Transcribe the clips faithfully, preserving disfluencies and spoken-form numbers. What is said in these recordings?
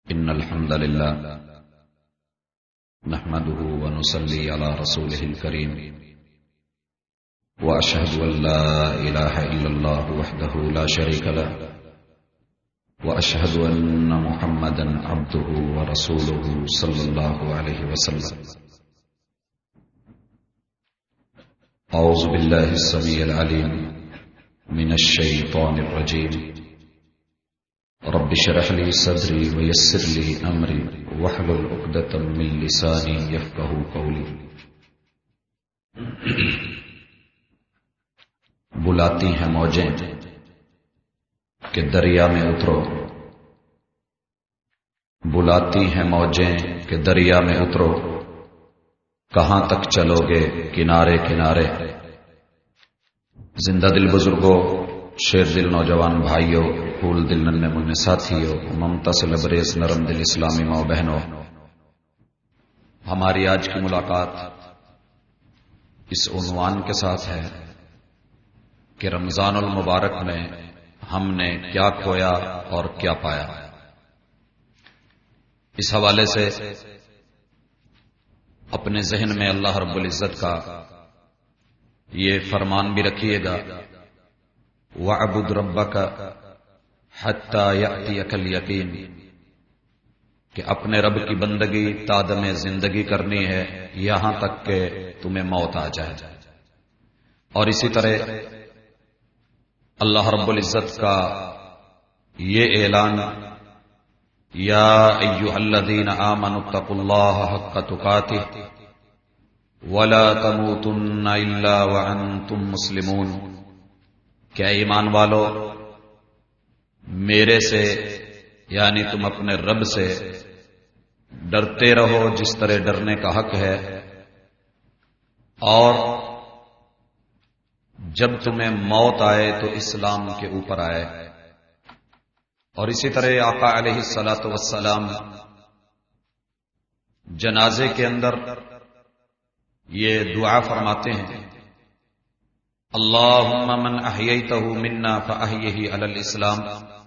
إن الحمد لله نحمده ونصلي على رسوله الكريم وأشهد أن لا إله إلا الله وحده لا شريك له وأشهد أن محمدا عبده ورسوله صلى الله عليه وسلم. أعوذ بالله السميع العليم من الشيطان الرجيم. رب اشرح لي صدري ويسر لي امري واحلل عقدة من لساني يفقهوا قولي. بلاتی ہیں موجیں کہ دریا میں اترو، بلاتی ہیں موجیں کہ دریا میں اترو، کہاں تک چلو گے کنارے کنارے. زندہ دل بزرگوں، شیر دل نوجوان بھائیوں، پھول دل ننھے منھے ساتھیوں، ممتا سے لبریز نرم دل اسلامی ماں بہنوں، ہماری آج کی ملاقات اس عنوان کے ساتھ ہے کہ رمضان المبارک میں ہم نے کیا کھویا اور کیا پایا. اس حوالے سے اپنے ذہن میں اللہ رب العزت کا یہ فرمان بھی رکھیے گا، وَاعْبُدْ رَبَّكَ حَتَّى يَأْتِيَكَ الْيَقِينُ، کہ اپنے رب کی بندگی تادم زندگی کرنی ہے یہاں تک کہ تمہیں موت آ جائے. اور اسی طرح اللہ رب العزت کا یہ اعلان، یا ایھا الذین آمنوا اتقوا اللہ حق تقاتہ ولا تموتن الا وانتم مسلمون، کیا ایمان والو میرے سے یعنی تم اپنے رب سے ڈرتے رہو جس طرح ڈرنے کا حق ہے، اور جب تمہیں موت آئے تو اسلام کے اوپر آئے. اور اسی طرح آقا علیہ الصلاۃ والسلام جنازے کے اندر یہ دعا فرماتے ہیں، اللہم من احییتہ منا فاحیہ علی الاسلام،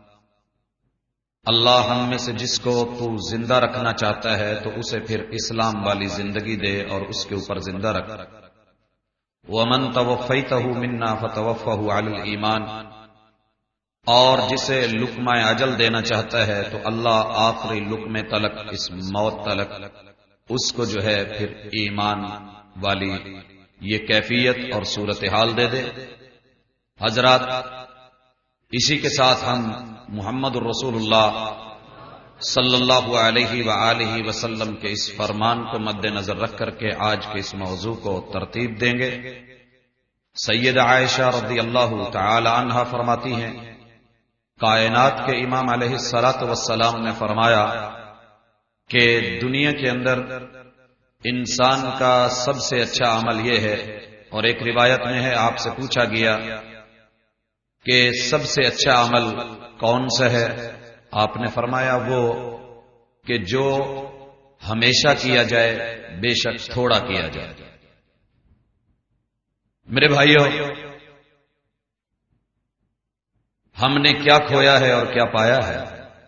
اللہ ہم میں سے جس کو تو زندہ رکھنا چاہتا ہے تو اسے پھر اسلام والی زندگی دے اور اس کے اوپر زندہ رکھ. ومن توفیتہ منا فتوفہ علی الایمان، اور جسے لقمہ اجل دینا چاہتا ہے تو اللہ آخری لقمے تلک، اس موت تلک اس کو جو ہے پھر ایمان والی یہ کیفیت اور صورتحال دے دے. حضرات، اسی کے ساتھ ہم محمد الرسول اللہ صلی اللہ علیہ وآلہ وسلم کے اس فرمان کو مد نظر رکھ کر کے آج کے اس موضوع کو ترتیب دیں گے. سیدہ عائشہ رضی اللہ تعالی عنہا فرماتی ہیں، کائنات کے امام علیہ الصلاۃ والسلام نے فرمایا کہ دنیا کے اندر انسان کا سب سے اچھا عمل یہ ہے، اور ایک روایت میں ہے آپ سے پوچھا گیا کہ سب سے اچھا عمل کون سا ہے؟ آپ نے فرمایا وہ کہ جو ہمیشہ کیا جائے بے شک تھوڑا کیا جائے. میرے بھائیوں، ہم نے کیا کھویا ہے اور کیا پایا ہے؟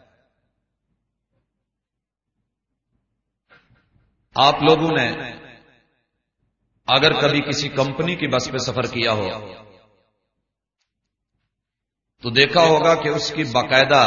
آپ لوگوں نے اگر کبھی کسی کمپنی کی بس پہ سفر کیا ہو تو دیکھا ہوگا کہ اس کی باقاعدہ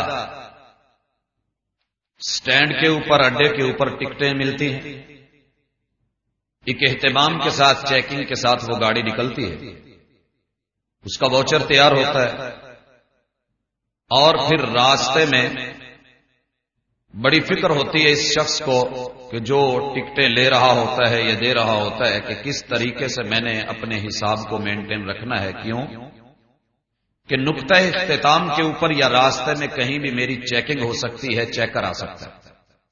سٹینڈ کے اوپر، اڈے کے اوپر ٹکٹیں ملتی ہیں، ایک اہتمام کے ساتھ چیکنگ کے ساتھ وہ گاڑی نکلتی ہے، اس کا واؤچر تیار ہوتا ہے، اور پھر راستے میں بڑی فکر ہوتی ہے اس شخص کو کہ جو ٹکٹیں لے رہا ہوتا ہے یا دے رہا ہوتا ہے کہ کس طریقے سے میں نے اپنے حساب کو مینٹین رکھنا ہے. کیوں کہ نقطہ اختتام کے اوپر یا راستے میں کہیں بھی میری چیکنگ ہو سکتی ہے، چیکر آ سکتا ہے.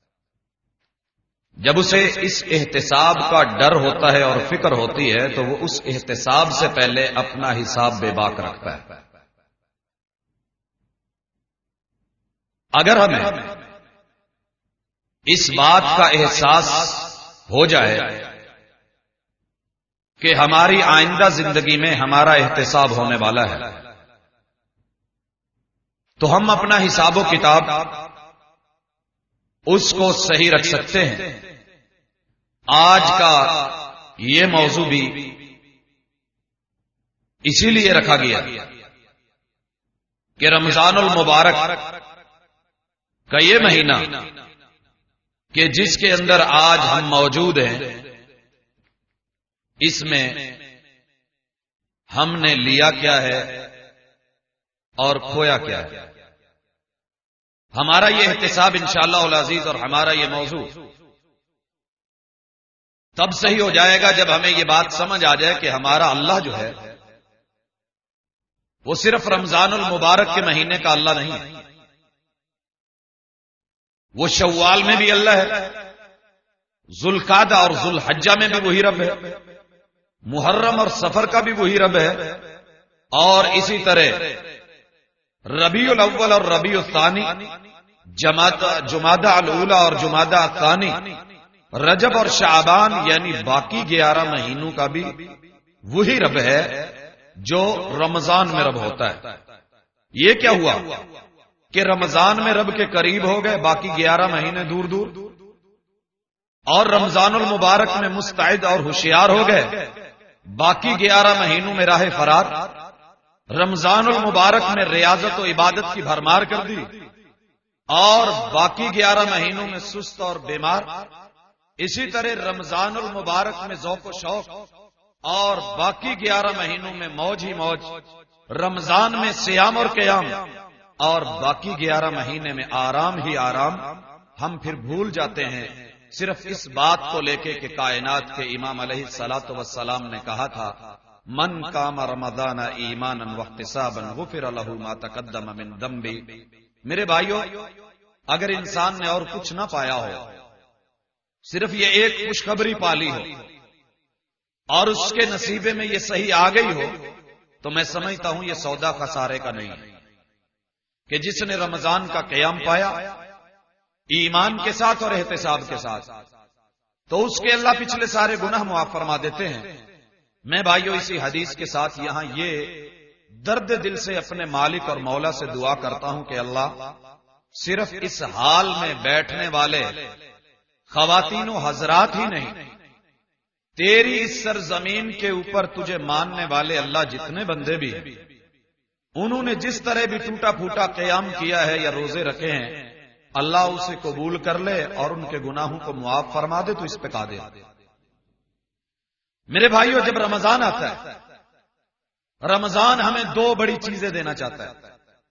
جب اسے اس احتساب کا ڈر ہوتا ہے اور فکر ہوتی ہے تو وہ اس احتساب سے پہلے اپنا حساب بے باک رکھتا ہے. اگر ہمیں اس بات کا احساس ہو جائے کہ ہماری آئندہ زندگی میں ہمارا احتساب ہونے والا ہے تو ہم اپنا حساب و کتاب اس کو صحیح رکھ سکتے ہیں. آج کا یہ موضوع بھی اسی لیے رکھا گیا کہ رمضان المبارک کا یہ مہینہ کہ جس کے اندر آج ہم موجود ہیں، اس میں ہم نے لیا کیا ہے اور کھویا کیا ہے. ہمارا یہ احتساب انشاءاللہ العزیز اور ہمارا یہ موضوع تب صحیح ہو جائے گا جب ہمیں یہ بات سمجھ آ جائے کہ ہمارا اللہ جو ہے وہ صرف رمضان المبارک کے مہینے کا اللہ نہیں ہے، وہ شوال میں بھی اللہ ہے، ذوالقعدہ اور ذوالحجہ میں بھی وہی رب ہے، محرم اور سفر کا بھی وہی رب ہے، اور اسی طرح ربیع الاول اور ربیع الثانی، جمادہ الاولی اور جمادہ الثانی، رجب اور شعبان، یعنی باقی گیارہ مہینوں کا بھی وہی رب ہے جو رمضان میں رب ہوتا ہے. یہ کیا ہوا کہ رمضان میں رب کے قریب ہو گئے، باقی گیارہ مہینے دور دور، اور رمضان المبارک میں مستعد اور ہوشیار ہو گئے، باقی گیارہ مہینوں میں راہ فرار. رمضان المبارک میں ریاضت و عبادت کی بھرمار کر دی، اور باقی گیارہ مہینوں میں سست اور بیمار. اسی طرح رمضان المبارک میں ذوق و شوق، اور باقی گیارہ مہینوں میں موج ہی موج. رمضان میں صیام اور قیام، اور باقی گیارہ مہینے میں آرام ہی آرام. ہم پھر بھول جاتے ہیں صرف اس بات کو لے کے کہ کائنات کے امام علیہ الصلوۃ والسلام نے کہا تھا من قام رمضان ایمانا واحتسابا غفر له ما تقدم من ذنبه. میرے بھائیو، اگر انسان نے اور کچھ نہ پایا ہو، صرف یہ ایک خوشخبری پالی ہو اور اس کے نصیبے میں یہ صحیح آ گئی ہو، تو میں سمجھتا ہوں یہ سودا خسارے کا نہیں ہے. کہ جس نے رمضان کا قیام پایا ایمان کے ساتھ اور احتساب کے ساتھ، تو اس کے اللہ پچھلے سارے گناہ معاف فرما دیتے ہیں. میں بھائیو اسی حدیث کے ساتھ یہاں یہ درد دل سے اپنے مالک اور مولا سے دعا کرتا ہوں کہ اللہ، صرف اس حال میں بیٹھنے والے خواتین و حضرات ہی نہیں، تیری اس سرزمین کے اوپر تجھے ماننے والے اللہ جتنے بندے بھی ہیں، انہوں نے جس طرح بھی ٹوٹا پھوٹا قیام کیا ہے یا روزے رکھے ہیں، اللہ اسے قبول کر لے اور ان کے گناہوں کو معاف فرما دے. تو اس پہ قادر. میرے بھائیو، جب رمضان آتا ہے، رمضان ہمیں دو بڑی چیزیں دینا چاہتا ہے،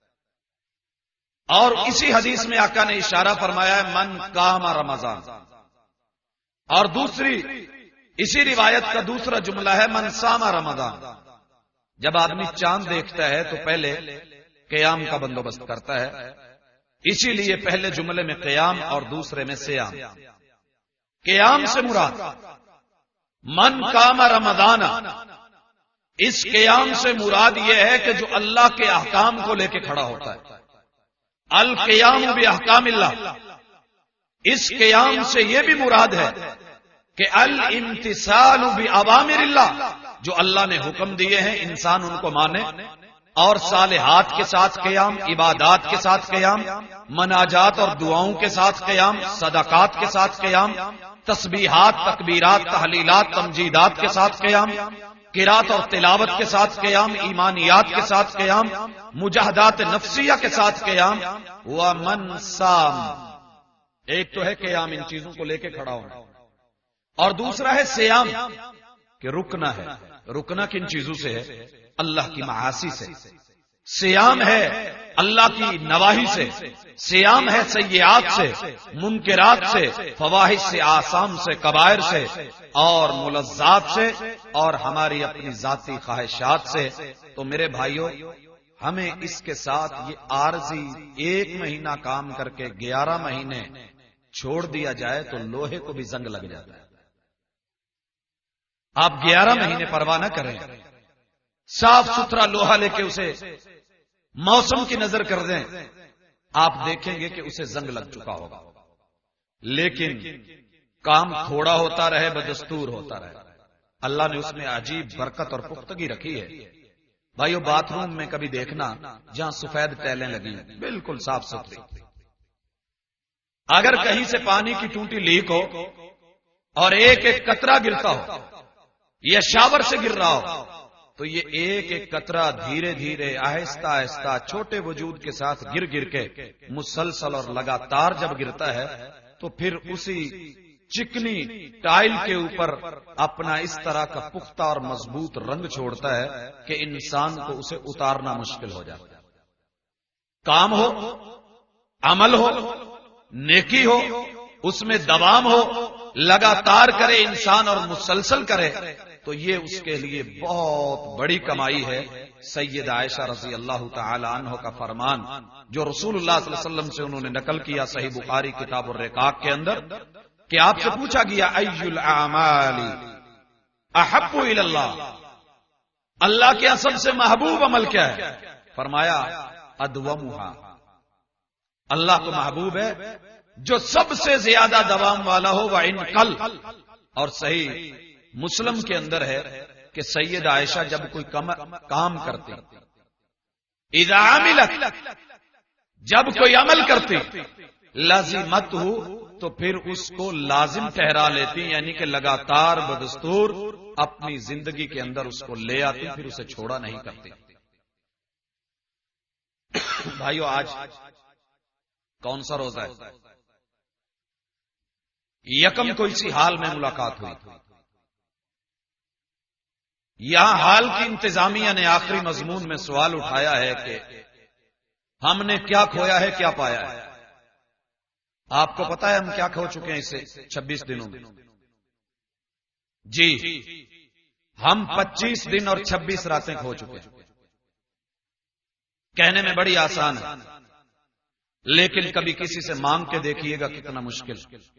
اور اسی حدیث میں آقا نے اشارہ فرمایا ہے من قام رمضان، اور دوسری اسی روایت کا دوسرا جملہ ہے من صام رمضان. جب آدمی چاند دیکھتا ہے تو پہلے قیام کا بندوبست کرتا ہے، اسی لیے پہلے جملے میں قیام اور دوسرے میں صیام. قیام سے مراد من قام رمضان، اس قیام سے مراد یہ ہے کہ جو اللہ کے احکام کو لے کے کھڑا ہوتا ہے. القیام باحکام اللہ، اس قیام سے یہ بھی مراد ہے کہ الامتثال باوامر اللہ، جو اللہ نے حکم دیے ہیں انسان ان کو مانے، اور صالحات کے ساتھ قیام، عبادات کے ساتھ قیام، مناجات اور دعاؤں کے ساتھ قیام، صدقات کے ساتھ قیام، تسبیحات، تکبیرات، تحلیلات، تمجیدات کے ساتھ قیام، قرات اور تلاوت کے ساتھ قیام، ایمانیات کے ساتھ قیام، مجاہدات نفسیہ کے ساتھ قیام. ومن صام، ایک تو ہے قیام ان چیزوں کو لے کے کھڑا ہونا، اور دوسرا ہے صیام کہ رکنا ہے. رکنا کن چیزوں سے ہے؟ اللہ کی معاصی سے. صیام ہے اللہ کی نواہی سے، صیام ہے سیئات سے، منکرات سے، فواحش سے، آثام سے، کبائر سے، اور ملذات سے، اور ہماری اپنی ذاتی خواہشات سے. تو میرے بھائیوں، ہمیں اس کے ساتھ یہ عارضی ایک مہینہ کام کر کے گیارہ مہینے چھوڑ دیا جائے تو لوہے کو بھی زنگ لگ جاتا ہے. آپ گیارہ مہینے پرواہ نہ کریں، صاف ستھرا لوہا لے کے اسے موسم کی نظر کر دیں، آپ دیکھیں گے کہ اسے زنگ لگ چکا ہوگا. لیکن کام تھوڑا ہوتا رہے، بدستور ہوتا رہے، اللہ نے اس میں عجیب برکت اور پختگی رکھی ہے. بھائیو، باتھ روم میں کبھی دیکھنا جہاں سفید ٹیلیں لگی ہیں، بالکل صاف ستھری، اگر کہیں سے پانی کی ٹوٹی لیک ہو اور ایک ایک قطرہ گرتا ہو یا شاور سے گر رہا ہو تو یہ ایک ایک قطرہ دھیرے دھیرے آہستہ آہستہ چھوٹے وجود کے ساتھ گر گر کے مسلسل اور لگاتار جب گرتا ہے تو پھر اسی چکنی ٹائل کے اوپر اپنا اس طرح کا پختہ اور مضبوط رنگ چھوڑتا ہے کہ انسان کو اسے اتارنا مشکل ہو جاتا ہے. کام ہو، عمل ہو، نیکی ہو، اس میں دوام ہو، لگاتار کرے انسان اور مسلسل کرے تو یہ اس کے لیے بہت بڑی کمائی ہے. سید عائشہ رضی اللہ تعالی عنہ کا فرمان جو رسول اللہ صلی اللہ علیہ وسلم سے انہوں نے نقل کیا صحیح بخاری کتاب الرقاق کے اندر کہ آپ سے پوچھا گیا ای الاعمال احب الی اللہ، اللہ کے سب سے محبوب عمل کیا ہے؟ فرمایا ادومھا، اللہ کو محبوب ہے جو سب سے زیادہ دوام والا ہو. وان قل، اور صحیح مسلم کے اندر ہے کہ سید عائشہ جب کوئی کام کرتی، اذا عملت، جب کوئی عمل کرتی، لازمت ہو تو پھر اس کو لازم ٹھہرا لیتی، یعنی کہ لگاتار بدستور اپنی زندگی کے اندر اس کو لے آتی، پھر اسے چھوڑا نہیں کرتی. بھائیو آج کون سا روزہ ہے؟ یکم کو اسی حال میں ملاقات ہوئی. یہاں حال کی انتظامیہ نے آخری مضمون میں سوال اٹھایا ہے کہ ہم نے کیا کھویا ہے، کیا پایا ہے. آپ کو پتا ہے ہم کیا کھو چکے ہیں اسے چھبیس دنوں میں؟ جی ہم پچیس دن اور چھبیس راتیں کھو چکے ہیں. کہنے میں بڑی آسان ہے لیکن کبھی کسی سے مانگ کے دیکھیے گا کتنا مشکل.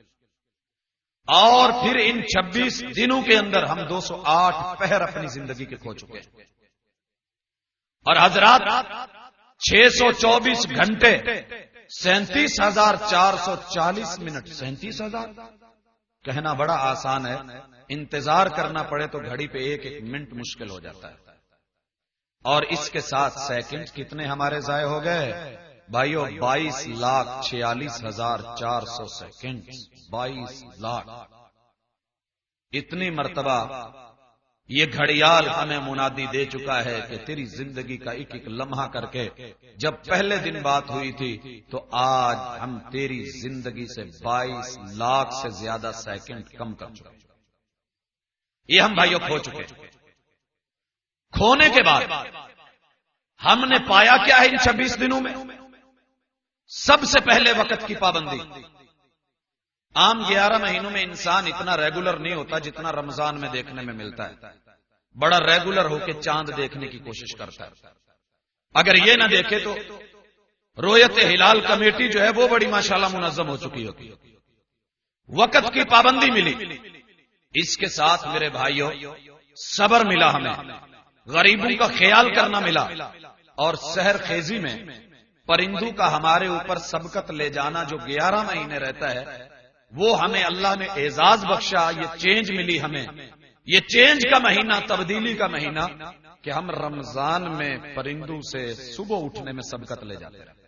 اور پھر ان چھبیس دنوں کے اندر ہم دو سو آٹھ پہر اپنی زندگی کے کھو چکے ہیں. اور حضرات چھ سو چوبیس گھنٹے، سینتیس ہزار چار سو چالیس منٹ. سینتیس ہزار کہنا بڑا آسان ہے، انتظار کرنا پڑے تو گھڑی پہ ایک ایک منٹ مشکل ہو جاتا ہے. اور اس کے ساتھ سیکنڈ کتنے ہمارے ضائع ہو گئے بھائیو؟ بائیس لاکھ چھیالیس ہزار چار سو سیکنڈ. بائیس لاکھ. اتنی مرتبہ یہ گھڑیال ہمیں منادی دے چکا ہے کہ تیری زندگی کا ایک ایک لمحہ کر کے جب پہلے دن بات ہوئی تھی تو آج ہم تیری زندگی سے بائیس لاکھ سے زیادہ سیکنڈ کم کر چکے. یہ ہم بھائیوں کھو چکے. کھونے کے بعد ہم نے پایا کیا ہے ان چھبیس دنوں میں؟ سب سے پہلے وقت کی پابندی. عام گیارہ مہینوں میں انسان اتنا ریگولر نہیں ہوتا جتنا رمضان میں دیکھنے میں ملتا ہے. بڑا ریگولر ہو کے چاند دیکھنے کی کوشش کرتا ہے. اگر یہ نہ دیکھے تو رویت ہلال کمیٹی جو ہے وہ بڑی ماشاءاللہ منظم ہو چکی ہوتی. وقت کی پابندی ملی، اس کے ساتھ میرے بھائیوں صبر ملا، ہمیں غریبوں کا خیال کرنا ملا، اور سحر خیزی میں پرندوں کا ہمارے اوپر سبقت لے جانا جو گیارہ مہینے رہتا ہے وہ ہمیں اللہ نے اعزاز بخشا. یہ چینج ملی ہمیں، یہ چینج کا مہینہ، تبدیلی کا مہینہ کہ ہم رمضان میں پرندوں سے صبح اٹھنے میں سبقت لے جاتے رہے.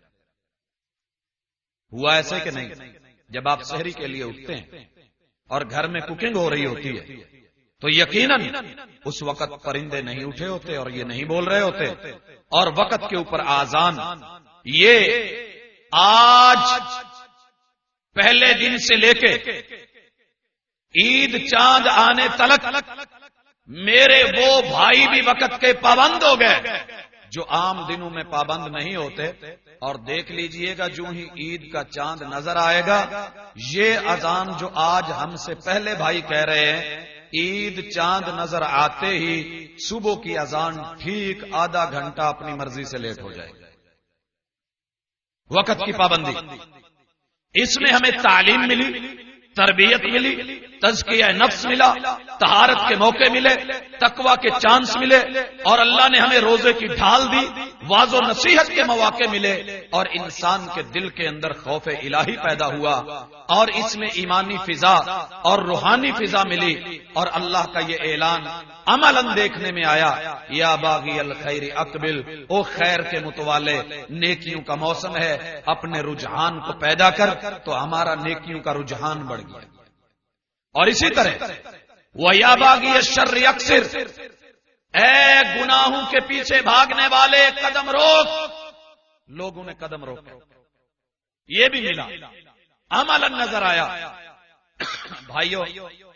ہوا ایسے کہ نہیں؟ جب آپ سحری کے لیے اٹھتے ہیں اور گھر میں کوکنگ ہو رہی ہوتی ہے تو یقیناً اس وقت پرندے نہیں اٹھے ہوتے اور یہ نہیں بول رہے ہوتے، اور وقت کے اوپر آذان. یہ آج پہلے دن سے لے کے عید چاند آنے تلک میرے وہ بھائی بھی وقت کے پابند ہو گئے جو عام دنوں میں پابند نہیں ہوتے. اور دیکھ لیجئے گا جو ہی عید کا چاند نظر آئے گا یہ اذان جو آج ہم سے پہلے بھائی کہہ رہے ہیں، عید چاند نظر آتے ہی صبح کی اذان ٹھیک آدھا گھنٹہ اپنی مرضی سے لیٹ ہو جائے گا. وقت کی پابندی، اس میں ہمیں تعلیم ملی، تربیت ملی، تزکیہ نفس ملا، طہارت کے موقع ملے، تقوی کے چانس ملے، اور اللہ نے ہمیں روزے کی ڈھال دی، واض و نصیحت کے مواقع ملے اور انسان کے دل کے اندر خوف الہی پیدا ہوا اور اس میں ایمانی فضا اور روحانی فضا ملی اور اللہ کا یہ اعلان عملاً دیکھنے میں آیا، یا باغی الخیر اقبل، او خیر کے متوالے، نیکیوں کا موسم ہے، اپنے رجحان کو پیدا کر، تو ہمارا نیکیوں کا رجحان بڑھ گیا۔ اور اسی طرح وَيَا بَاغِيَ الشَّرِّ أَقْصِرْ، اے گناہوں کے پیچھے بھاگنے والے قدم روک۔ لوگوں نے قدم روکا، یہ بھی ملا، عملاً نظر آیا۔ بھائیو،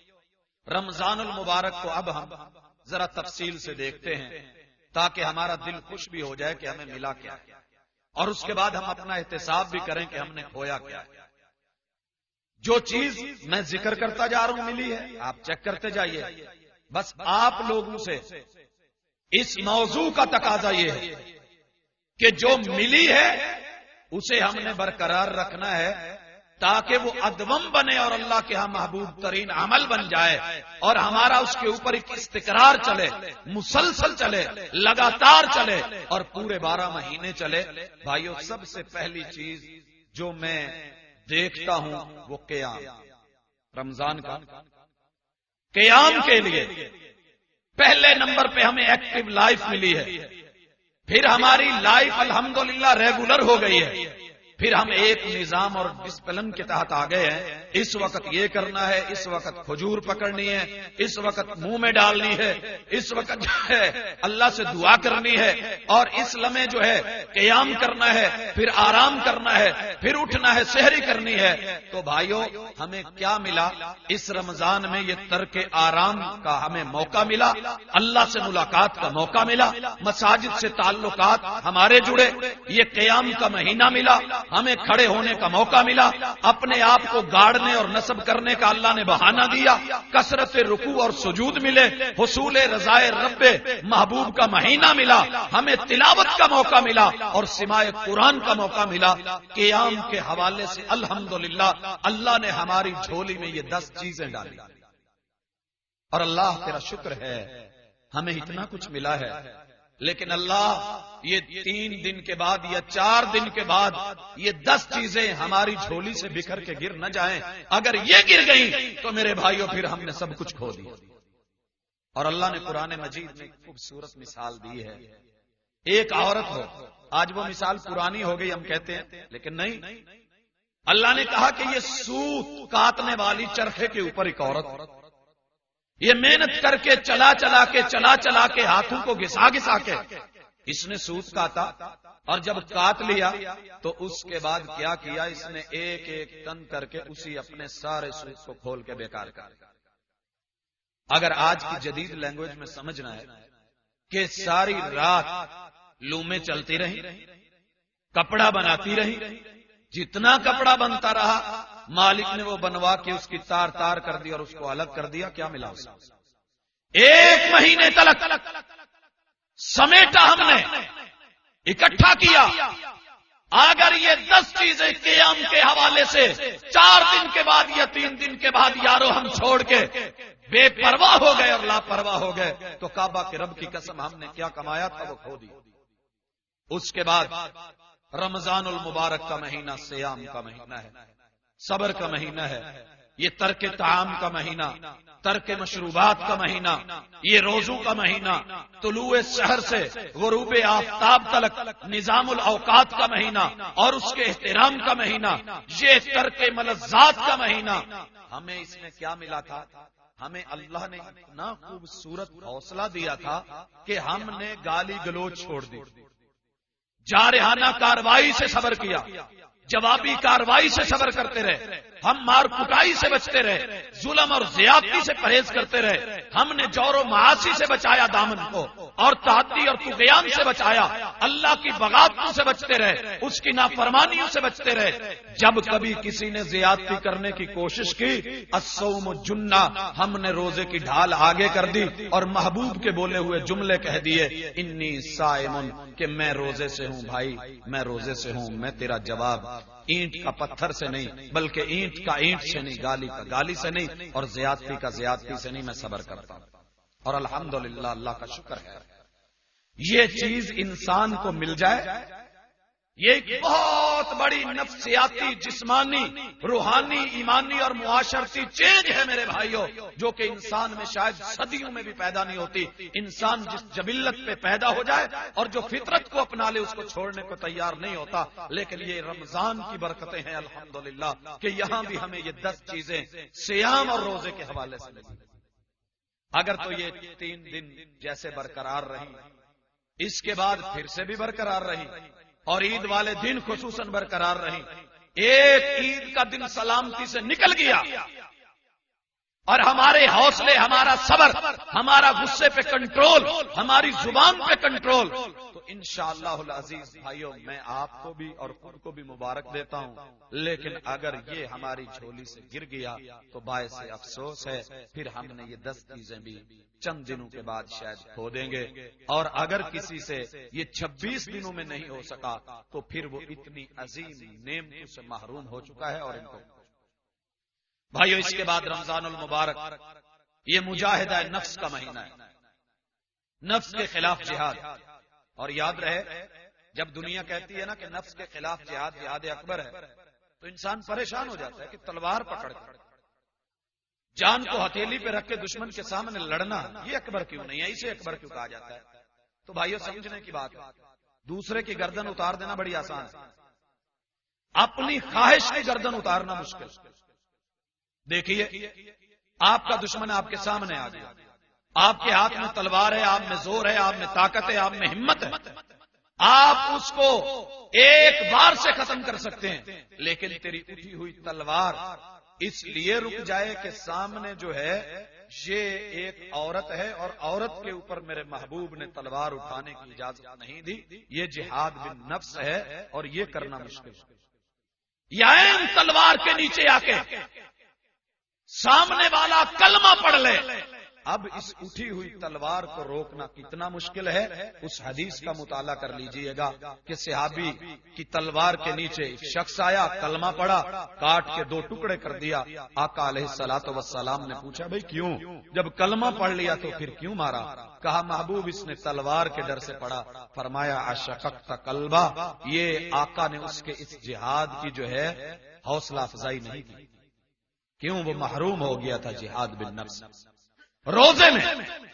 رمضان المبارک کو اب ہم ذرا تفصیل سے دیکھتے ہیں تاکہ ہمارا دل خوش بھی ہو جائے کہ ہمیں ملا کیا، اور اس کے بعد ہم اپنا احتساب بھی کریں کہ ہم نے کھویا کیا۔ جو چیز میں ذکر کرتا جا رہا ہوں ملی ہے، آپ چیک کرتے جائیے۔ بس آپ لوگوں سے اس موضوع کا تقاضا یہ ہے کہ جو ملی ہے اسے ہم نے برقرار رکھنا ہے تاکہ وہ ادوم بنے اور اللہ کے ہاں محبوب ترین عمل بن جائے، اور ہمارا اس کے اوپر ایک استقرار چلے، مسلسل چلے، لگاتار چلے، اور پورے بارہ مہینے چلے۔ بھائیو، سب سے پہلی چیز جو میں دیکھتا ہوں وہ قیام، رمضان کا قیام کے لیے پہلے نمبر پہ ہمیں ایکٹیو لائف ملی ہے، پھر ہماری لائف الحمدللہ ریگولر ہو گئی ہے، پھر ہم ایک نظام اور ڈسپلن کے تحت آ گئے ہیں۔ اس وقت یہ کرنا ہے، اس وقت کھجور پکڑنی ہے، اس وقت منہ میں ڈالنی ہے، اس وقت جو ہے اللہ سے دعا کرنی ہے، اور اس لمحے جو ہے قیام کرنا ہے، پھر آرام کرنا ہے، پھر اٹھنا ہے، سحری کرنی ہے۔ تو بھائیو، ہمیں کیا ملا اس رمضان میں؟ یہ ترک آرام کا ہمیں موقع ملا، اللہ سے ملاقات کا موقع ملا، مساجد سے تعلقات ہمارے جڑے، یہ قیام کا مہینہ ملا، ہمیں کھڑے ہونے کا موقع ملا، اپنے آپ کو گاڑنے اور نصب کرنے کا اللہ نے بہانہ دیا، کثرت رکوع اور سجود ملے، حصول رضائے رب محبوب کا مہینہ ملا، ہمیں تلاوت کا موقع ملا اور سماع قرآن کا موقع ملا۔ قیام کے حوالے سے الحمدللہ اللہ نے ہماری جھولی میں یہ دس چیزیں ڈالی، اور اللہ تیرا شکر ہے ہمیں اتنا کچھ ملا ہے۔ لیکن اللہ یہ تین دن کے بعد یا چار دن کے بعد یہ دس چیزیں ہماری جھولی سے بکھر کے گر نہ جائیں۔ اگر یہ گر گئیں تو میرے بھائیوں پھر ہم نے سب کچھ کھو دیا۔ اور اللہ نے قرآن مجید میں خوبصورت مثال دی ہے۔ ایک عورت ہو، آج وہ مثال پرانی ہو گئی ہم کہتے ہیں، لیکن نہیں، اللہ نے کہا کہ یہ سوت کاٹنے والی چرخے کے اوپر ایک عورت، یہ محنت کر کے چلا چلا کے چلا چلا کے ہاتھوں کو گھسا گھسا کے اس نے سوت کاٹا، اور جب کاٹ لیا تو اس کے بعد کیا کیا، اس نے ایک ایک ٹن کر کے اسی اپنے سارے سوت کو کھول کے بیکار کر دیا۔ اگر آج کی جدید لینگویج میں سمجھنا ہے کہ ساری رات لومیں چلتی رہی، کپڑا بناتی رہی، جتنا کپڑا بنتا رہا مالک نے وہ بنوا کے اس کی تار تار کر دی اور اس کو الگ کر دیا، کیا ملا اسے؟ ایک مہینے تلک سمیٹا ہم نے، اکٹھا کیا۔ اگر یہ دس چیزیں قیام کے حوالے سے چار دن کے بعد یا تین دن کے بعد یارو ہم چھوڑ کے بے پرواہ ہو گئے اور لاپرواہ ہو گئے تو کعبہ کے رب کی قسم ہم نے کیا کمایا تھا وہ کھو دی۔ اس کے بعد رمضان المبارک کا مہینہ سیام کا مہینہ ہے، صبر کا مہینہ ہے، یہ ترک طعام کا مہینہ، ترک مشروبات کا مہینہ، یہ روزوں کا مہینہ، طلوع سحر سے غروب آفتاب تلک نظام الاوقات کا مہینہ اور اس کے احترام کا مہینہ، یہ ترک ملذات کا مہینہ۔ ہمیں اس میں کیا ملا تھا؟ ہمیں اللہ نے اتنا خوبصورت حوصلہ دیا تھا کہ ہم نے گالی گلوچ چھوڑ دی، جارحانہ کاروائی سے صبر کیا، جوابی کاروائی سے صبر کرتے رہے، ہم مار کٹائی سے بچتے رہے، ظلم اور زیادتی سے پرہیز کرتے رہے، ہم نے جور و معاصی سے بچایا دامن کو، اور تعدی اور طغیان سے بچایا، اللہ کی بغاوتوں سے بچتے رہے، اس کی نافرمانیوں سے بچتے رہے۔ جب کبھی کسی نے زیادتی کرنے کی کوشش کی، الصوم جنہ، ہم نے روزے کی ڈھال آگے کر دی اور محبوب کے بولے ہوئے جملے کہہ دیے، انی صائم، کہ میں روزے سے ہوں بھائی، میں روزے سے ہوں۔ میں تیرا جواب اینٹ کا پتھر سے نہیں، بلکہ اینٹ کا اینٹ سے نہیں، گالی کا گالی سے نہیں، اور زیادتی کا زیادتی سے نہیں، میں صبر کرتا ہوں۔ اور الحمدللہ اللہ کا شکر ہے، یہ چیز انسان کو مل جائے، یہ ایک بہت بڑی نفسیاتی، جسمانی، روحانی، ایمانی اور معاشرتی چینج ہے میرے بھائیوں، جو کہ انسان میں شاید صدیوں میں بھی پیدا نہیں ہوتی۔ انسان جس جبلت پہ پیدا ہو جائے اور جو فطرت کو اپنا لے، اس کو چھوڑنے کو تیار نہیں ہوتا۔ لیکن یہ رمضان کی برکتیں ہیں الحمدللہ کہ یہاں بھی ہمیں یہ دس چیزیں سیام اور روزے کے حوالے سے ملی۔ اگر تو یہ تین دن جیسے برقرار رہی، اس کے بعد پھر سے بھی برقرار رہی، اور عید والے دن خصوصاً برقرار رہی۔ ایک عید کا دن سلامتی سے نکل گیا اور ہمارے حوصلے، ہمارا صبر، ہمارا غصے پہ کنٹرول، ہماری زبان پہ کنٹرول، تو انشاءاللہ العزیز بھائیوں میں آپ کو بھی اور خود کو بھی مبارک دیتا ہوں۔ لیکن اگر یہ ہماری جھولی سے گر گیا تو باعث افسوس ہے، پھر ہم نے یہ دس چیزیں بھی چند دنوں کے بعد شاید کھو دیں گے۔ اور اگر کسی سے یہ چھبیس دنوں میں نہیں ہو سکا تو پھر وہ اتنی عظیم نعمتوں سے محروم ہو چکا ہے۔ اور ان کو بھائیو اس کے بعد رمضان المبارک، یہ مجاہدہ نفس کا مہینہ ہے، نفس کے خلاف جہاد۔ اور یاد رہے، جب دنیا کہتی ہے نا کہ نفس کے خلاف جہاد جہاد اکبر ہے، تو انسان پریشان ہو جاتا ہے کہ تلوار پکڑ کر جان کو ہتھیلی پہ رکھ کے دشمن کے سامنے لڑنا یہ اکبر کیوں نہیں ہے، اسے اکبر کیوں کہا جاتا ہے؟ تو بھائیو سمجھنے کی بات ہے، دوسرے کی گردن اتار دینا بڑی آسان ہے، اپنی خواہش کی گردن اتارنا مشکل۔ دیکھیے، آپ کا دشمن آپ کے سامنے آ گیا، آپ کے ہاتھ میں تلوار ہے، آپ میں زور ہے، آپ میں طاقت ہے، آپ میں ہمت ہے، آپ اس کو ایک بار سے ختم کر سکتے ہیں، لیکن تیری اٹھی ہوئی تلوار اس لیے رک جائے کہ سامنے جو ہے یہ ایک عورت ہے اور عورت کے اوپر میرے محبوب نے تلوار اٹھانے کی اجازت نہیں دی، یہ جہاد بالنفس ہے اور یہ کرنا مشکل ہے۔ یا تلوار کے نیچے آ کے سامنے والا کلمہ پڑھ لے، اب اس اٹھی ہوئی تلوار کو روکنا کتنا مشکل ہے۔ اس حدیث کا مطالعہ کر لیجئے گا کہ صحابی کی تلوار کے نیچے ایک شخص آیا، کلمہ پڑھا، کاٹ کے دو ٹکڑے کر دیا۔ آقا علیہ الصلوۃ والسلام نے پوچھا بھئی کیوں؟ جب کلمہ پڑھ لیا تو پھر کیوں مارا؟ کہا محبوب اس نے تلوار کے ڈر سے پڑھا۔ فرمایا اشققت قلبہ، یہ آقا نے اس کے اس جہاد کی جو ہے حوصلہ افزائی نہیں کی، کیوں؟ وہ محروم ہو گیا تھا جہاد بالنفس۔ روزے میں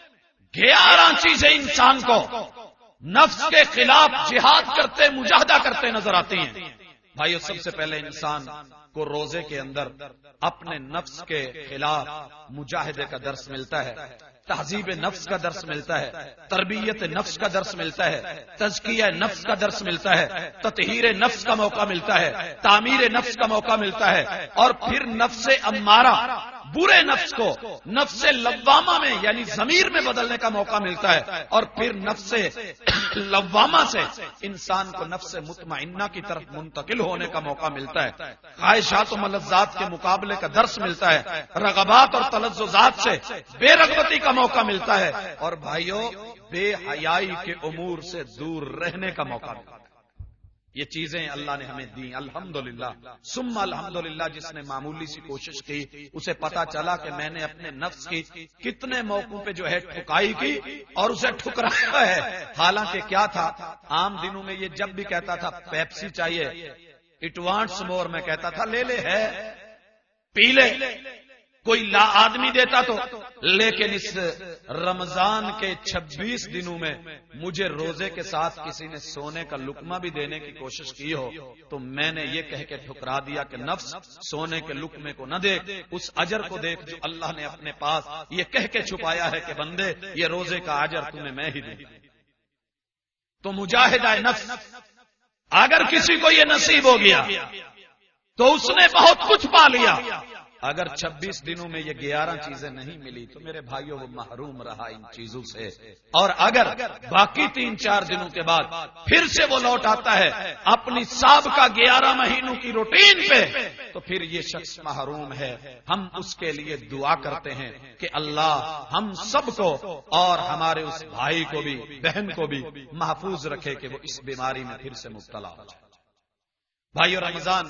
گیارہ چیزیں انسان کو نفس کے خلاف جہاد کرتے، مجاہدہ کرتے نظر آتی ہیں۔ بھائیو سب سے پہلے انسان کو روزے کے اندر اپنے نفس کے خلاف مجاہدے کا درس ملتا ہے، تہذیب نفس کا درس ملتا ہے، تربیت نفس کا درس ملتا ہے، تزکیہ نفس کا درس ملتا ہے، تطہیر نفس کا موقع ملتا ہے، تعمیر نفس کا موقع ملتا ہے، اور پھر نفس امارہ، برے نفس کو نفس لوامہ میں یعنی ضمیر میں بدلنے کا موقع ملتا ہے، اور پھر نفس لوامہ سے انسان کو نفس مطمئنہ کی طرف منتقل ہونے کا موقع ملتا ہے، خواہشات و ملذات کے مقابلے کا درس ملتا ہے، رغبات اور تلذذات سے بے رغبتی کا موقع ملتا ہے، اور بھائیوں بے حیائی کے امور سے دور رہنے کا موقع ملتا ہے۔ یہ چیزیں اللہ نے ہمیں دی الحمدللہ ثم الحمدللہ۔ جس نے معمولی سی کوشش کی اسے پتا چلا کہ میں نے اپنے نفس کی کتنے موقعوں پہ جو ہے ٹھکائی کی اور اسے ٹھکرایا ہے۔ حالانکہ کیا تھا، عام دنوں میں یہ جب بھی کہتا تھا پیپسی چاہیے، اٹ وانٹس مور، میں کہتا تھا لے لے ہے پی لے، کوئی لا آدمی دیتا تو، لیکن اس رمضان کے چھبیس دنوں میں مجھے روزے کے ساتھ کسی نے سونے کا لقمہ بھی دینے کی کوشش کی ہو تو میں نے یہ کہہ کے ٹھکرا دیا کہ نفس سونے کے لقمے کو نہ دیکھ، اس اجر کو دیکھ جو اللہ نے اپنے پاس یہ کہہ کے چھپایا ہے کہ بندے یہ روزے کا اجر تمہیں میں ہی دوں۔ تو مجاہدہ نفس، اگر کسی کو یہ نصیب ہو گیا تو اس نے بہت کچھ پا لیا۔ اگر چھبیس دنوں میں یہ گیارہ چیزیں نہیں ملی تو میرے بھائیوں وہ محروم رہا ان چیزوں سے، اور اگر باقی تین چار دنوں کے بعد پھر سے وہ لوٹ آتا ہے اپنی سابقہ گیارہ مہینوں کی روٹین پہ تو پھر یہ شخص محروم ہے۔ ہم اس کے لیے دعا کرتے ہیں کہ اللہ ہم سب کو اور ہمارے اس بھائی کو بھی بہن کو بھی محفوظ رکھے کہ وہ اس بیماری میں پھر سے مبتلا ہو جائے۔ بھائیو رمضان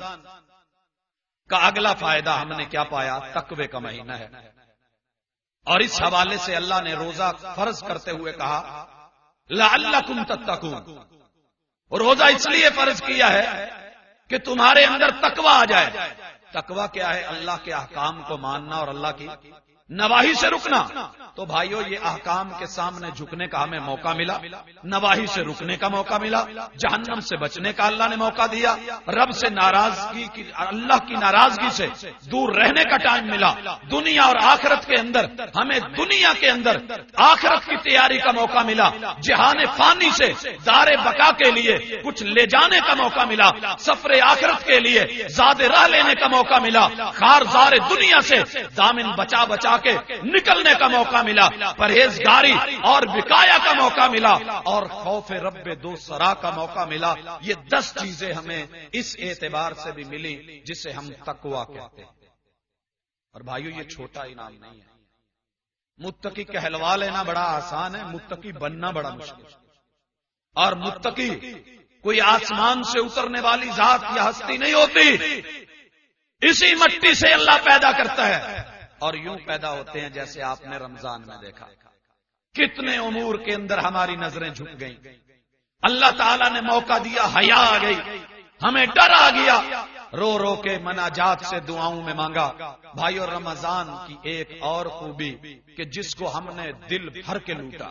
کا اگلا فائدہ ہم نے کیا پایا؟ تقوی کا مہینہ ہے، اور اس حوالے سے اللہ نے روزہ فرض کرتے ہوئے کہا لعلکم تتقون. روزہ اس لیے فرض کیا ہے کہ تمہارے اندر تقوی آ جائے. تقوی کیا ہے؟ اللہ کے احکام کو ماننا اور اللہ کی نواہی سے رکنا. تو بھائیو یہ احکام کے سامنے جھکنے کا ہمیں موقع ملا, نواہی سے رکنے کا موقع ملا, جہنم سے بچنے کا اللہ نے موقع دیا, رب سے ناراضگی کی اللہ کی ناراضگی سے دور رہنے کا ٹائم ملا. دنیا اور آخرت کے اندر ہمیں دنیا کے اندر آخرت کی تیاری کا موقع ملا. جہان فانی سے دار بقا کے لیے کچھ لے جانے کا موقع ملا. سفر آخرت کے لیے زاد راہ لینے کا موقع ملا. خارزار دنیا سے دامن بچا بچا کے نکلنے کا موقع ملا. پرہیزگاری اور وقایا کا موقع ملا اور خوف رب دو سرا کا موقع ملا. یہ دس چیزیں ہمیں اس اعتبار سے بھی ملی جسے ہم تقویٰ کہتے ہیں. اور بھائیو یہ چھوٹا انعام نہیں ہے. متقی کہلوا لینا بڑا آسان ہے, متقی بننا بڑا مشکل. اور متقی کوئی آسمان سے اترنے والی ذات یا ہستی نہیں ہوتی. اسی مٹی سے اللہ پیدا کرتا ہے اور یوں پیدا ہوتے ہیں جیسے آپ نے رمضان میں دیکھا. کتنے امور کے اندر ہماری نظریں جھک گئیں. اللہ تعالیٰ نے موقع دیا, حیا آ گئی, ہمیں ڈر آ گیا, رو رو کے مناجات سے دعاؤں میں مانگا. بھائیو رمضان کی ایک اور خوبی کہ جس کو ہم نے دل بھر کے لوٹا,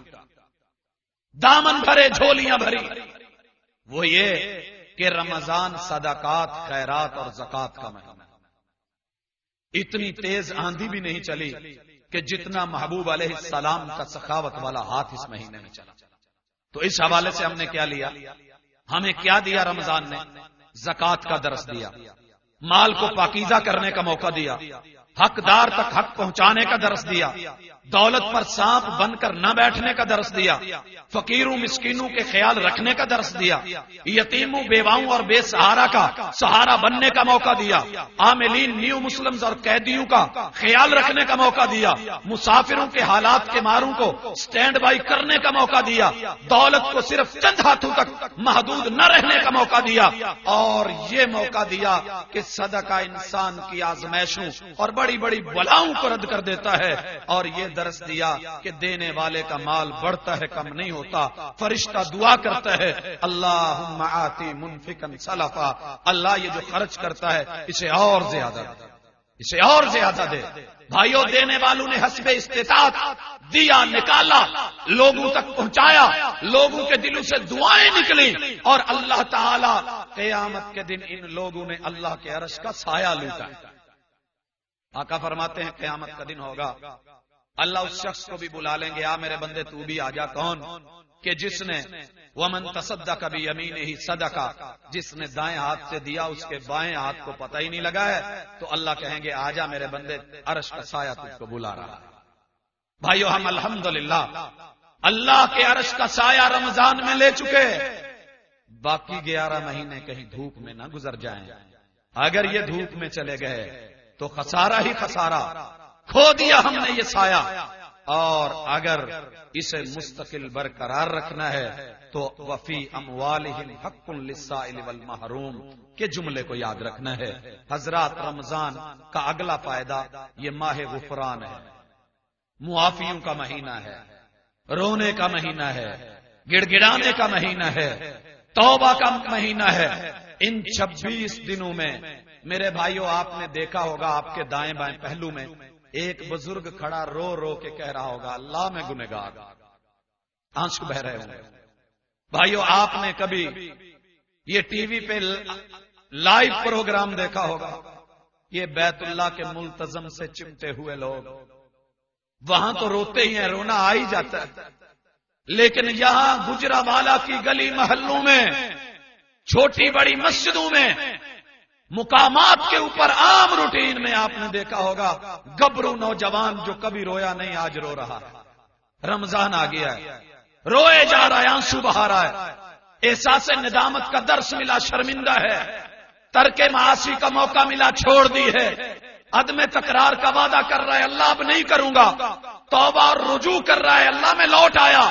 دامن بھرے, جھولیاں بھری, وہ یہ کہ رمضان صدقات, خیرات اور زکات کا مہینہ. اتنی تیز آندھی بھی نہیں چلی کہ جتنا محبوب علیہ السلام کا سخاوت والا ہاتھ اس مہینے میں چلا. تو اس حوالے سے ہم نے کیا لیا؟ ہمیں کیا دیا رمضان نے؟ زکات کا درس دیا, مال کو پاکیزہ کرنے کا موقع دیا, حقدار تک حق پہنچانے کا درس دیا, دولت پر سانپ بن کر نہ بیٹھنے کا درس دیا, فقیروں مسکینوں کے خیال رکھنے کا درس دیا, یتیموں بیواؤں اور بے سہارا کا سہارا بننے کا موقع دیا, عاملین نیو مسلمز اور قیدیوں کا خیال رکھنے کا موقع دیا, مسافروں کے حالات کے ماروں کو سٹینڈ بائی کرنے کا موقع دیا, دولت کو صرف چند ہاتھوں تک محدود نہ رہنے کا موقع دیا, اور یہ موقع دیا کہ صدقہ انسان کی آزمائشوں اور بڑی بڑی بلاؤں کو رد کر دیتا ہے, اور یہ درس دیا کہ دینے والے کا مال بڑھتا ہے, کم نہیں ہوتا. فرشتہ دعا کرتا ہے, اللہم آتی منفقا سلفا, اللہ یہ جو خرچ کرتا ہے اسے اور زیادہ دے, اسے اور زیادہ دے. بھائیوں دینے والوں نے حسب استطاعت دیا, نکالا, لوگوں تک پہنچایا, لوگوں کے دلوں سے دعائیں نکلی, اور اللہ تعالی قیامت کے دن ان لوگوں نے اللہ کے عرش کا سایہ لوٹا. آقا فرماتے ہیں قیامت کا دن ہوگا, اللہ اس شخص کو بھی بلا لیں گے, آ میرے بندے تو بھی آ جا. کون؟ کہ جس نے ومن تصدق بیمینہ صدقہ, جس نے دائیں ہاتھ سے دیا اس کے بائیں ہاتھ کو پتہ ہی نہیں لگا ہے, تو اللہ کہیں گے آ جا میرے بندے, عرش کا سایہ تجھ کو بلا رہا ہے. بھائیو ہم الحمدللہ اللہ کے عرش کا سایہ رمضان میں لے چکے, باقی گیارہ مہینے کہیں دھوپ میں نہ گزر جائیں. اگر یہ دھوپ میں چلے گئے تو خسارہ ہی خسارہ, کھو دیا ہم نے یہ سایہ. اور اگر اسے مستقل برقرار رکھنا ہے تو وفی اموالہم حق للسائل والمحروم کے جملے کو یاد رکھنا ہے. حضرات رمضان کا اگلا فائدہ یہ ماہ غفران ہے, معافیوں کا مہینہ ہے, رونے کا مہینہ ہے, گڑ گڑانے کا مہینہ ہے, توبہ کا مہینہ ہے. ان چھبیس دنوں میں میرے بھائیوں آپ نے دیکھا ہوگا آپ کے دائیں بائیں پہلو میں ایک بزرگ کھڑا رو رو کے کہہ رہا ہوگا اللہ میں گنہگار, آنسو بہ رہے ہوں. بھائیوں آپ نے کبھی یہ ٹی وی پہ لائیو پروگرام دیکھا ہوگا, یہ بیت اللہ کے ملتزم سے چمٹے ہوئے لوگ وہاں تو روتے ہی ہیں, رونا آ ہی جاتا ہے, لیکن یہاں گجرانوالہ کی گلی محلوں میں, چھوٹی بڑی مسجدوں میں, مقامات کے اوپر عام روٹین میں آپ نے دیکھا ہوگا گبرو نوجوان جو کبھی رویا نہیں آج رو رہا ہے. رمضان آ گیا ہے, روئے جا رہا ہے, آنسو بہا رہا ہے, احساس ندامت کا درس ملا, شرمندہ ہے, ترک معاصی کا موقع ملا, چھوڑ دی ہے, عدم تکرار کا وعدہ کر رہا ہے اللہ اب نہیں کروں گا, توبہ اور رجوع کر رہا ہے اللہ میں لوٹ آیا,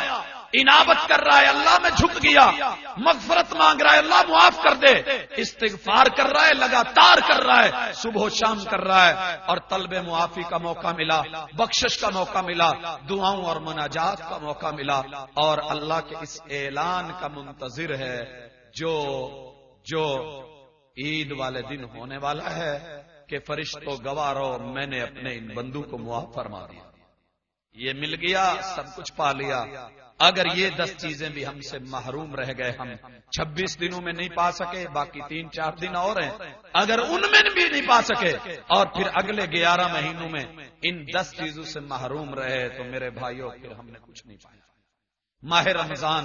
انابت کر رہا ہے اللہ میں جھک گیا، مغفرت مانگ رہا ہے اللہ معاف کر دے، استغفار کر رہا ہے لگاتار کر رہا ہے، صبح و شام کر رہا ہے، اور طلب معافی کا موقع ملا، بخشش کا موقع ملا، دعاؤں اور مناجات کا موقع ملا، اور اللہ کے اس اعلان کا منتظر ہے جو جو عید والے دن ہونے والا ہے کہ فرشتوں گواہ رہو میں نے اپنے ان بندوں کو معاف فرما دیا، یہ مل گیا، سب کچھ پا لیا۔ اگر یہ دس چیزیں بھی ہم سے محروم رہ گئے، ہم چھبیس دنوں میں نہیں پا سکے، باقی تین چار دن اور ہیں، اگر ان میں بھی نہیں پا سکے اور پھر اگلے گیارہ مہینوں میں ان دس چیزوں سے محروم رہے تو میرے بھائیوں پھر ہم نے کچھ نہیں پایا۔ ماہ رمضان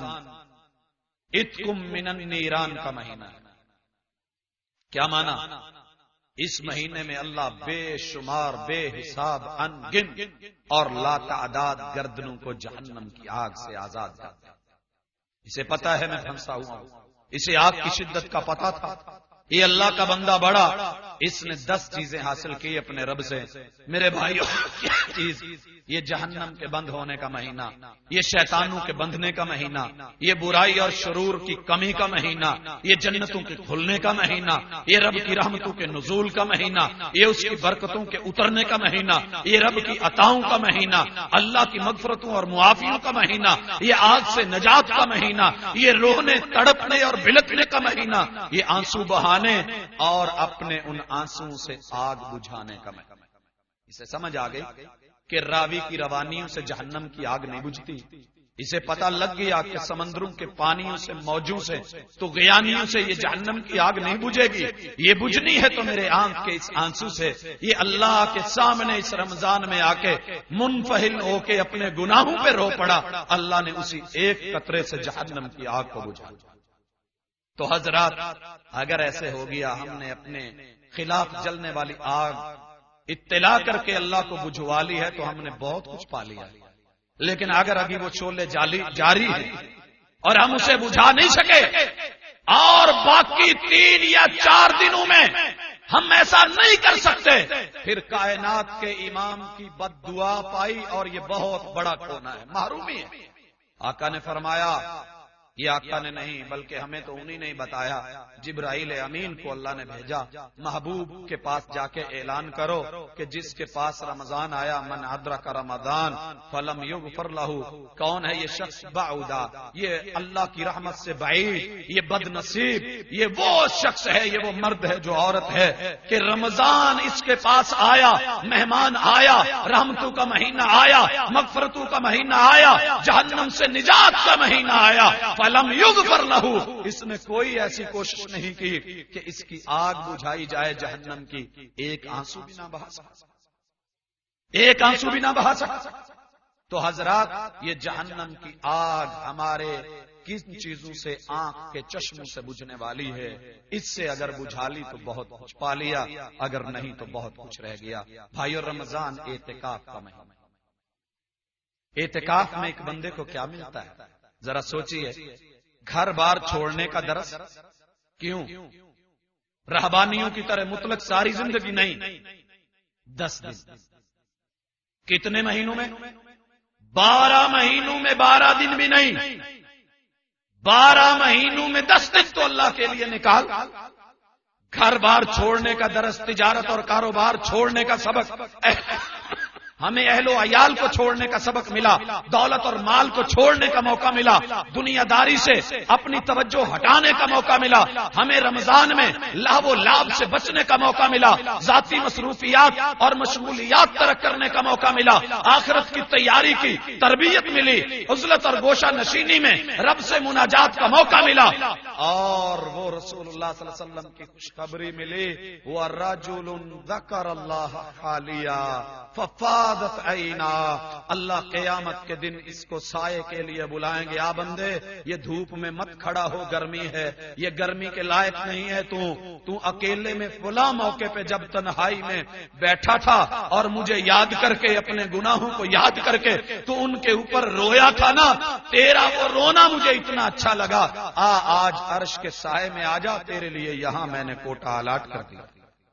اتکم من النیران کا مہینہ ہے۔ کیا مانا؟ اس مہینے میں اللہ بے شمار بے حساب ان گن اور لا تعداد گردنوں کو جہنم کی آگ سے آزاد کرتا ہے۔ اسے پتا ہے میں پھنسا ہوا ہوں، اسے آگ کی شدت کا پتا تھا، یہ اللہ کا بندہ بڑا، اس نے دس چیزیں حاصل کی اپنے رب سے۔ میرے بھائیوں کیا چیز؟ یہ جہنم کے بند ہونے کا مہینہ، یہ شیطانوں کے بندھنے کا مہینہ، یہ برائی اور شرور کی کمی کا مہینہ، یہ جنتوں کے کھلنے کا مہینہ، یہ رب کی رحمتوں کے نزول کا مہینہ، یہ اس کی برکتوں کے اترنے کا مہینہ، یہ رب کی عطاؤں کا مہینہ، اللہ کی مغفرتوں اور معافیوں کا مہینہ، یہ آگ سے نجات کا مہینہ، یہ رونے تڑپنے اور بلکنے کا مہینہ، یہ آنسو بہانے اور اپنے ان آنسو سے آگ بجھانے کا مہینہ۔ اسے سمجھ آ گئی کہ راوی کی روانیوں سے جہنم کی آگ نہیں بجھتی، اسے پتہ لگ گیا کہ سمندروں کے پانیوں سے موجوں سے تو غیانیوں سے یہ جہنم کی آگ نہیں بجھے گی، یہ بجھنی ہے تو میرے آنکھ کے اس آنسو سے۔ یہ اللہ کے سامنے اس رمضان میں آ کے منفحل ہو کے اپنے گناہوں پہ رو پڑا، اللہ نے اسی ایک قطرے سے جہنم کی آگ کو بجھا۔ تو حضرات اگر ایسے ہو گیا ہم نے اپنے خلاف جلنے والی آگ اطلاع کر کے اللہ کو بجھوا لی ہے تو ہم نے بہت کچھ پا لیا، لیکن اگر ابھی وہ شعلے جاری ہیں اور ہم اسے بجھا نہیں سکے اور باقی تین یا چار دنوں میں ہم ایسا نہیں کر سکتے، پھر کائنات کے امام کی بد دعا پائی اور یہ بہت بڑا کھونا ہے، محرومی ہے۔ آقا نے فرمایا، یہ آقا نے نہیں بلکہ ہمیں تو انہی نے بتایا، جبرائیل امین کو اللہ نے بھیجا، محبوب کے پاس جا کے اعلان کرو کہ جس کے پاس رمضان آیا، من ادرک رمضان فلم یغفر لہ، کون ہے یہ شخص؟ بعودا، یہ اللہ کی رحمت سے بعید، یہ بد نصیب، یہ وہ شخص ہے، یہ وہ مرد ہے جو عورت ہے کہ رمضان اس کے پاس آیا، مہمان آیا، رحمتوں کا مہینہ آیا، مغفرتوں کا مہینہ آیا، جہنم سے نجات کا مہینہ آیا، فلم یغفر لہ، اس نے کوئی ایسی کوشش نہیں کی کہ اس کی آگ بجھائی جائے جہنم کی، ایک آنسو بھی نہ بہا سکا، ایک آنسو بھی نہ بہا سکا۔ تو حضرات یہ جہنم کی آگ ہمارے کن چیزوں سے؟ آنکھ کے چشموں سے بجھنے والی ہے، اس سے اگر بجھا لی تو بہت کچھ پا لیا، اگر نہیں تو بہت کچھ رہ گیا۔ بھائیو رمضان اعتکاف کا مہینہ، اعتکاف میں ایک بندے کو کیا ملتا ہے؟ ذرا سوچئے، گھر بار چھوڑنے کا درس، کیوں؟ رہبانیوں کی طرح مطلق ساری زندگی نہیں، دس دن۔ کتنے مہینوں میں؟ بارہ مہینوں میں بارہ دن بھی نہیں، بارہ مہینوں میں دس دن تو اللہ کے لیے نکال۔ گھر بار چھوڑنے کا درس، تجارت اور کاروبار چھوڑنے کا سبق، ہمیں اہل و عیال کو چھوڑنے کا سبق ملا، دولت اور مال کو چھوڑنے کا موقع ملا، دنیا داری سے اپنی توجہ ہٹانے کا موقع ملا، ہمیں رمضان میں لہو و لعب سے بچنے کا موقع ملا، ذاتی مصروفیات اور مشغولیات ترک کرنے کا موقع ملا، آخرت کی تیاری کی تربیت ملی، عزلت اور گوشہ نشینی میں رب سے مناجات کا موقع ملا، اور وہ رسول اللہ صلی اللہ علیہ وسلم کی خوشخبری ملی، وَرَجُلٌ ذَكَرَ اللَّهَ خَالِيًا ففاضت عینا، اللہ قیامت کے دن اس کو سائے کے لیے بلائیں گے، آ بندے یہ دھوپ میں مت کھڑا ہو، گرمی ہے، یہ گرمی کے لائق نہیں ہے، تو تو اکیلے میں فلاں موقع پہ جب تنہائی میں بیٹھا تھا اور مجھے یاد کر کے اپنے گناہوں کو یاد کر کے تو ان کے اوپر رویا تھا نا، تیرا وہ رونا مجھے اتنا اچھا لگا، آ آج عرش کے سائے میں آ جا، تیرے لیے یہاں میں نے کوٹا الاٹ کر دیا۔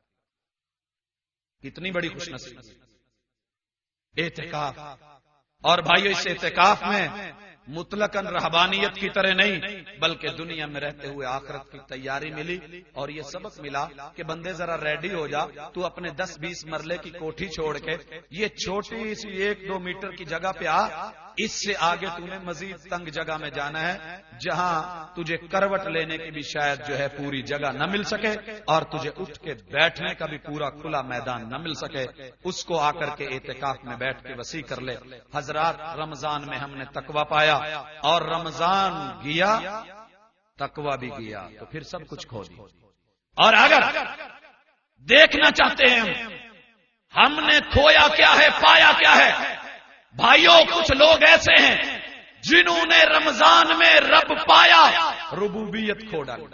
کتنی بڑی خوش نصیبی اعتکاف۔ اور بھائیو اس اعتکاف میں مطلقاً رہبانیت کی طرح نہیں بلکہ دنیا میں رہتے ہوئے آخرت کی تیاری ملی اور یہ سبق ملا کہ بندے ذرا ریڈی ہو جا، تو اپنے دس بیس مرلے کی کوٹھی چھوڑ کے یہ چھوٹی سی ایک دو میٹر کی جگہ پہ آ، اس سے آگے تمہیں مزید تنگ جگہ میں جانا ہے جہاں تجھے کروٹ لینے کی بھی شاید جو ہے پوری جگہ نہ مل سکے اور تجھے اٹھ کے بیٹھنے کا بھی پورا کھلا میدان نہ مل سکے، اس کو آ کر کے اعتکاف میں بیٹھ کے وسیع کر لے۔ حضرات رمضان میں ہم نے تقویٰ پایا اور رمضان گیا تقویٰ بھی گیا تو پھر سب کچھ کھو دی۔ اور اگر دیکھنا چاہتے ہیں ہم نے کھویا کیا ہے پایا کیا ہے، بھائیوں کچھ لوگ ایسے ہیں جنہوں نے رمضان میں رب پایا، ربوبیت کھو ڈالی۔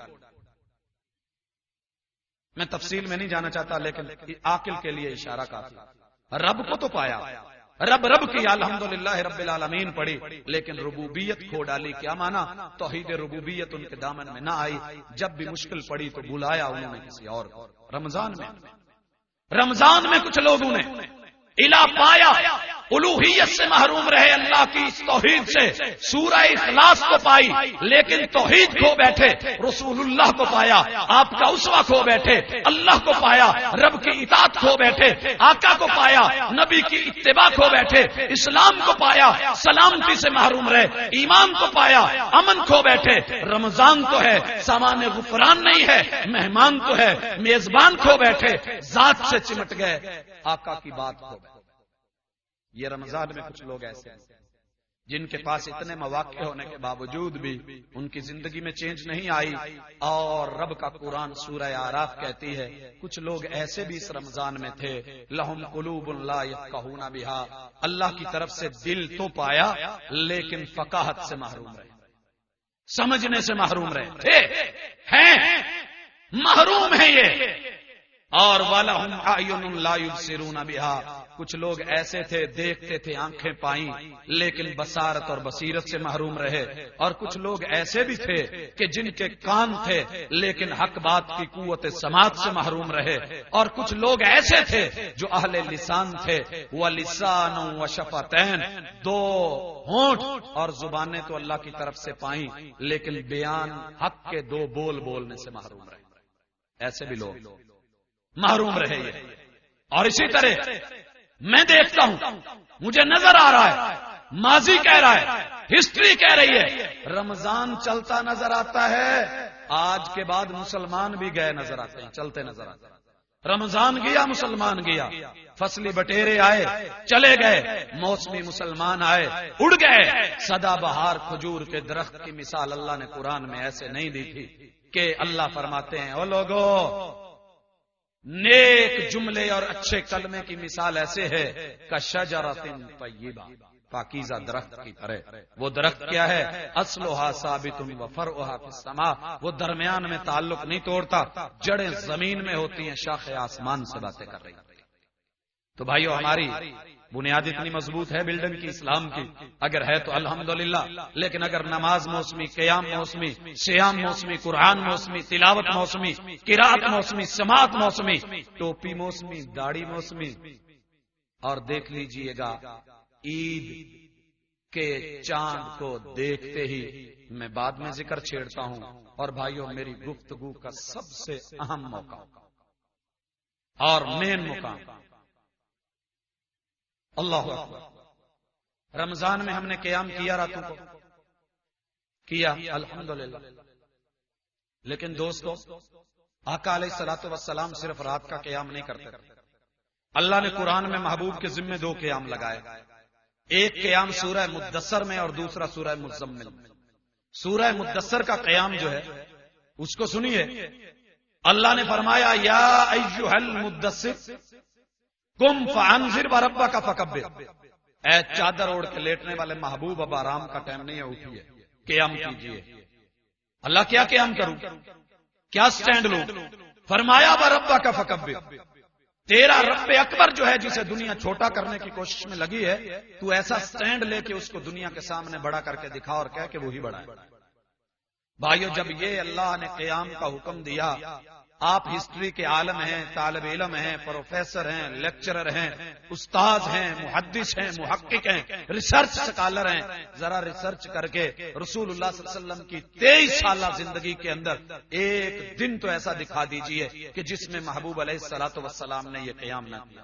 میں تفصیل میں نہیں جانا چاہتا لیکن عاقل کے لیے اشارہ کافی، رب کو تو پایا، رب رب کی الحمدللہ رب العالمین پڑھی، لیکن ربوبیت کھو ڈالی۔ کیا مانا؟ توحید ربوبیت ان کے دامن میں نہ آئی، جب بھی مشکل پڑی تو بلایا انہوں نے کسی اور کو۔ رمضان میں رمضان میں کچھ لوگوں نے الہ پایا، الوہیت سے محروم رہے، اللہ کی اس توحید سے سورہ اخلاص کو پائی لیکن توحید کھو بیٹھے، رسول اللہ کو پایا، آپ کا اسوہ کھو بیٹھے، اللہ کو پایا، رب کی اطاعت کھو بیٹھے، آقا کو پایا، نبی کی اتباع کھو بیٹھے، اسلام کو پایا، سلامتی سے محروم رہے، ایمان کو پایا، امن کھو بیٹھے۔ رمضان تو ہے سامان غفران نہیں ہے، مہمان تو ہے میزبان کھو بیٹھے، ذات سے چمٹ گئے، آقا کی بات کھو بیٹھے۔ یہ رمضان میں کچھ لوگ ایسے ہیں جن کے پاس اتنے مواقع ہونے کے باوجود بھی ان کی زندگی میں چینج نہیں آئی، اور رب کا قرآن سورہ اعراف کہتی ہے کچھ لوگ ایسے بھی اس رمضان میں تھے، لہم قلوب لا یفقہون بہا، اللہ کی طرف سے دل تو پایا لیکن فقاہت سے محروم رہے، سمجھنے سے محروم رہے تھے، ہیں محروم ہیں یہ۔ اور وَلَهُمْ أَعْيُنٌ لَا يُبْصِرُونَ بِهَا، کچھ لوگ ایسے تھے دیکھتے تھے آنکھیں پائیں لیکن بصارت اور بصیرت سے محروم رہے، اور کچھ لوگ ایسے بھی تھے کہ جن کے کان تھے لیکن حق بات کی قوت سماعت سے محروم رہے، اور کچھ لوگ ایسے تھے جو اہل لسان تھے، وَلِسَانٌ وَشَفَتَيْن، دو ہونٹ اور زبانیں تو اللہ کی طرف سے پائیں لیکن بیان حق کے دو بول بولنے سے محروم رہے، ایسے بھی لوگ محروم رہے یہ۔ اور اسی طرح میں دیکھتا ہوں، مجھے نظر آ رہا ہے، ماضی کہہ رہا ہے، ہسٹری کہہ رہی ہے، رمضان چلتا نظر آتا ہے، آج کے بعد مسلمان بھی گئے نظر آتے ہیں، چلتے نظر آتے ہیں۔ رمضان گیا مسلمان گیا، فصلی بٹیرے آئے چلے گئے، موسمی مسلمان آئے اڑ گئے۔ سدا بہار کھجور کے درخت کی مثال اللہ نے قرآن میں ایسے نہیں دی تھی کہ اللہ فرماتے ہیں او لوگو، نیک جملے اور اچھے کلمے کی مثال ایسے ہے کشجرۃ طیبہ، پاکیزہ درخت کی طرح۔ وہ درخت کیا ہے؟ اصلھا ثابت و فرعھا فی السماء، وہ درمیان میں تعلق نہیں توڑتا، جڑیں زمین میں ہوتی ہیں، شاخیں آسمان سے باتیں کر رہی ہیں۔ تو بھائیو ہماری بنیاد اتنی مضبوط ہے بلڈنگ کی، اسلام کی، اگر ہے تو الحمدللہ، لیکن اگر نماز موسمی، قیام موسمی، سیام موسمی، قرآن موسمی، تلاوت موسمی، قرات موسمی، سماعت موسمی، ٹوپی موسمی، داڑھی موسمی، اور دیکھ لیجئے گا عید کے چاند کو دیکھتے ہی، میں بعد میں ذکر چھیڑتا ہوں، اور بھائیو میری گفتگو کا سب سے اہم موقع اور مین مقام اللہ اکبر، رمضان میں ہم نے قیام کیا، راتوں کو کیا الحمدللہ، لیکن دوستو آقا علیہ الصلوۃ والسلام صرف رات کا قیام نہیں کرتے، اللہ نے قرآن میں محبوب کے ذمے دو قیام لگائے، ایک قیام سورہ مدثر میں اور دوسرا سورہ مزمل میں۔ سورہ مدثر کا قیام جو ہے اس کو سنیے، اللہ نے فرمایا یا ایھا المدثر قم فانذر وربک فکبر، اے چادر اوڑھ کے لیٹنے والے محبوب، اب آرام کا ٹائم نہیں ہے، اٹھیے قیام کیجیے۔ اللہ کیا قیام کروں، کیا سٹینڈ لوں؟ فرمایا وربک فکبر، تیرا رب اکبر جو ہے جسے دنیا چھوٹا کرنے کی کوشش میں لگی ہے، تو ایسا سٹینڈ لے کے اس کو دنیا کے سامنے بڑا کر کے دکھا اور کہہ کہ وہی بڑا ہے۔ بھائیو جب یہ اللہ نے قیام کا حکم دیا آپ ہسٹری کے عالم ہیں، طالب علم ہیں، پروفیسر ہیں، لیکچرر ہیں، استاذ ہیں، محدث ہیں، محقق ہیں، ریسرچ سکالر ہیں. ذرا ریسرچ کر کے رسول اللہ صلی اللہ علیہ وسلم کی تیئیس سالہ زندگی کے اندر ایک دن تو ایسا دکھا دیجئے کہ جس میں محبوب علیہ الصلوۃ والسلام نے یہ قیام نہ کیا،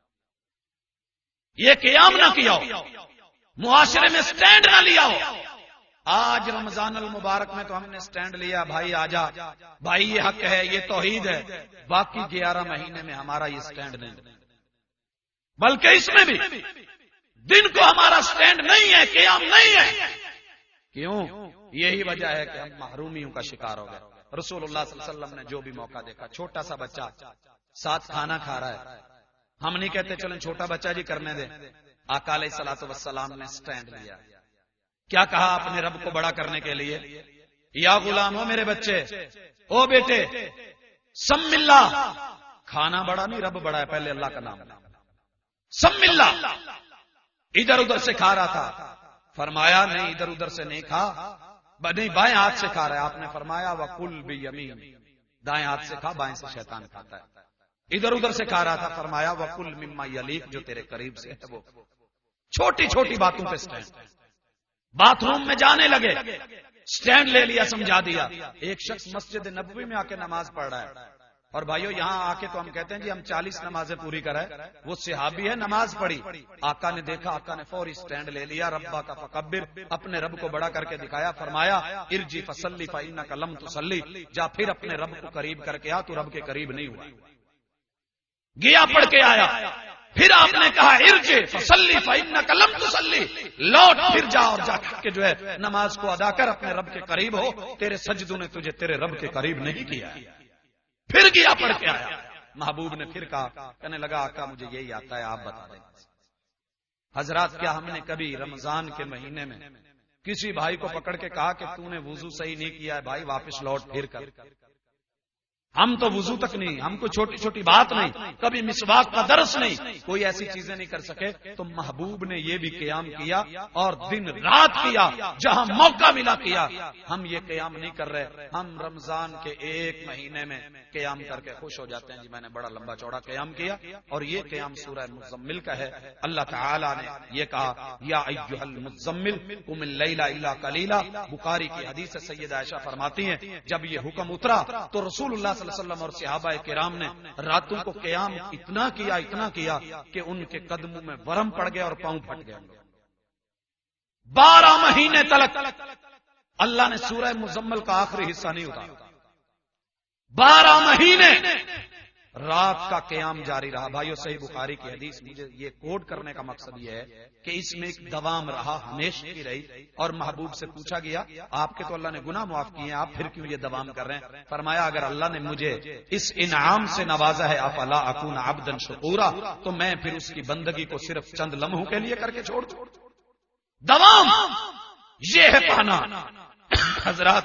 یہ قیام نہ کیا ہو، معاشرے میں سٹینڈ نہ لیا ہو. آج رمضان المبارک میں تو ہم نے سٹینڈ لیا، بھائی آجا، بھائی یہ حق ہے، یہ توحید ہے. باقی گیارہ مہینے میں ہمارا یہ سٹینڈ نہیں، بلکہ اس میں بھی دن کو ہمارا سٹینڈ نہیں ہے، قیام نہیں ہے. کیوں؟ یہی وجہ ہے کہ ہم محرومیوں کا شکار ہو گئے. رسول اللہ صلی اللہ علیہ وسلم نے جو بھی موقع دیکھا، چھوٹا سا بچہ ساتھ کھانا کھا رہا ہے، ہم نہیں کہتے چلیں چھوٹا بچہ جی کرنے دیں. آقا علیہ الصلوۃ والسلام نے سٹینڈ لیا. کیا کہا اپنے رب کو بڑا کرنے کے لیے؟ یا غلام ہو میرے بچے، او بیٹے، سم اللہ. کھانا بڑا نہیں، رب بڑا ہے، پہلے اللہ کا نام. سم اللہ. ادھر ادھر سے کھا رہا تھا، فرمایا نہیں ادھر ادھر سے نہیں کھا، نہیں بائیں ہاتھ سے کھا رہا ہے. آپ نے فرمایا وَقُلْ بِيَمِينِ، دائیں ہاتھ سے کھا، بائیں سے شیطان کھاتا ہے. ادھر ادھر سے کھا رہا تھا، فرمایا وَقُلْ مِمَّا يَلِيقُ، جو تیرے قریب سے ہے. وہ چھوٹی چھوٹی باتوں پہ سٹینڈ. باتھ روم میں جانے لگے، سٹینڈ لے لیا، سمجھا دیا. ایک شخص مسجد نبوی میں آ کے نماز پڑھ رہا ہے، اور بھائیو یہاں آ کے تو ہم کہتے ہیں جی ہم چالیس نمازیں پوری کرائے. وہ صحابی ہے، نماز پڑھی، آقا نے دیکھا، آقا نے فوری سٹینڈ لے لیا. ربا کا فکبر، اپنے رب کو بڑا کر کے دکھایا. فرمایا ارجی فصلی فإنک لم تصلی، جا پھر اپنے رب کو قریب کر کے آ، تو رب کے قریب نہیں ہوا. گیا، پڑھ کے آیا. پھر آپ نے کہا ارجع فصلی فإنک لم تصلی، لوٹ پھر جا اور جا کے جو ہے نماز کو ادا کر، اپنے رب کے قریب ہو. تیرے سجدوں نے تجھے تیرے رب کے قریب نہیں کیا. پھر گیا، پڑھ کے آیا. محبوب نے پھر کہا، کہنے لگا آقا مجھے یہی آتا ہے، آپ بتا دیں. حضرات کیا ہم نے کبھی رمضان کے مہینے میں کسی بھائی کو پکڑ کے کہا کہ تو نے وضو صحیح نہیں کیا ہے بھائی، واپس لوٹ پھر کر؟ ہم تو وضو تک نہیں، ہم کو چھوٹی چھوٹی بات نہیں، کبھی مسواک کا درس نہیں، کوئی ایسی چیزیں نہیں کر سکے. تو محبوب نے یہ بھی قیام کیا اور دن رات کیا، جہاں موقع ملا کیا. ہم یہ قیام نہیں کر رہے. ہم رمضان کے ایک مہینے میں قیام کر کے خوش ہو جاتے ہیں، جی میں نے بڑا لمبا چوڑا قیام کیا. اور یہ قیام سورہ مزمل کا ہے. اللہ تعالی نے یہ کہا یا ایھا المزمل قم اللیل الا قلیلا. بخاری کی حدیث سیدہ عائشہ فرماتی ہیں جب یہ حکم اترا تو رسول اللہ صلی اللہ علیہ وسلم اور صحابہ کرام نے راتوں کو قیام اتنا کیا اتنا کیا کہ ان کے قدموں میں ورم پڑ گیا اور پاؤں پھٹ گئے. بارہ مہینے تلک اللہ نے سورہ مزمل کا آخری حصہ نہیں اتارا. بارہ مہینے رات کا قیام جاری رہا. بھائیو صحیح بخاری کی حدیث، مجھے یہ کوٹ کرنے کا مقصد یہ ہے کہ اس میں ایک دوام رہا، ہمیشہ کی رہی. اور محبوب سے پوچھا گیا آپ کے تو اللہ نے گناہ معاف کیے ہیں، آپ پھر کیوں یہ دوام کر رہے ہیں؟ فرمایا اگر اللہ نے مجھے اس انعام سے نوازا ہے افلا اکون عبدا شکورا، تو میں پھر اس کی بندگی کو صرف چند لمحوں کے لیے کر کے چھوڑ دوں. دوام یہ ہے پانا. حضرات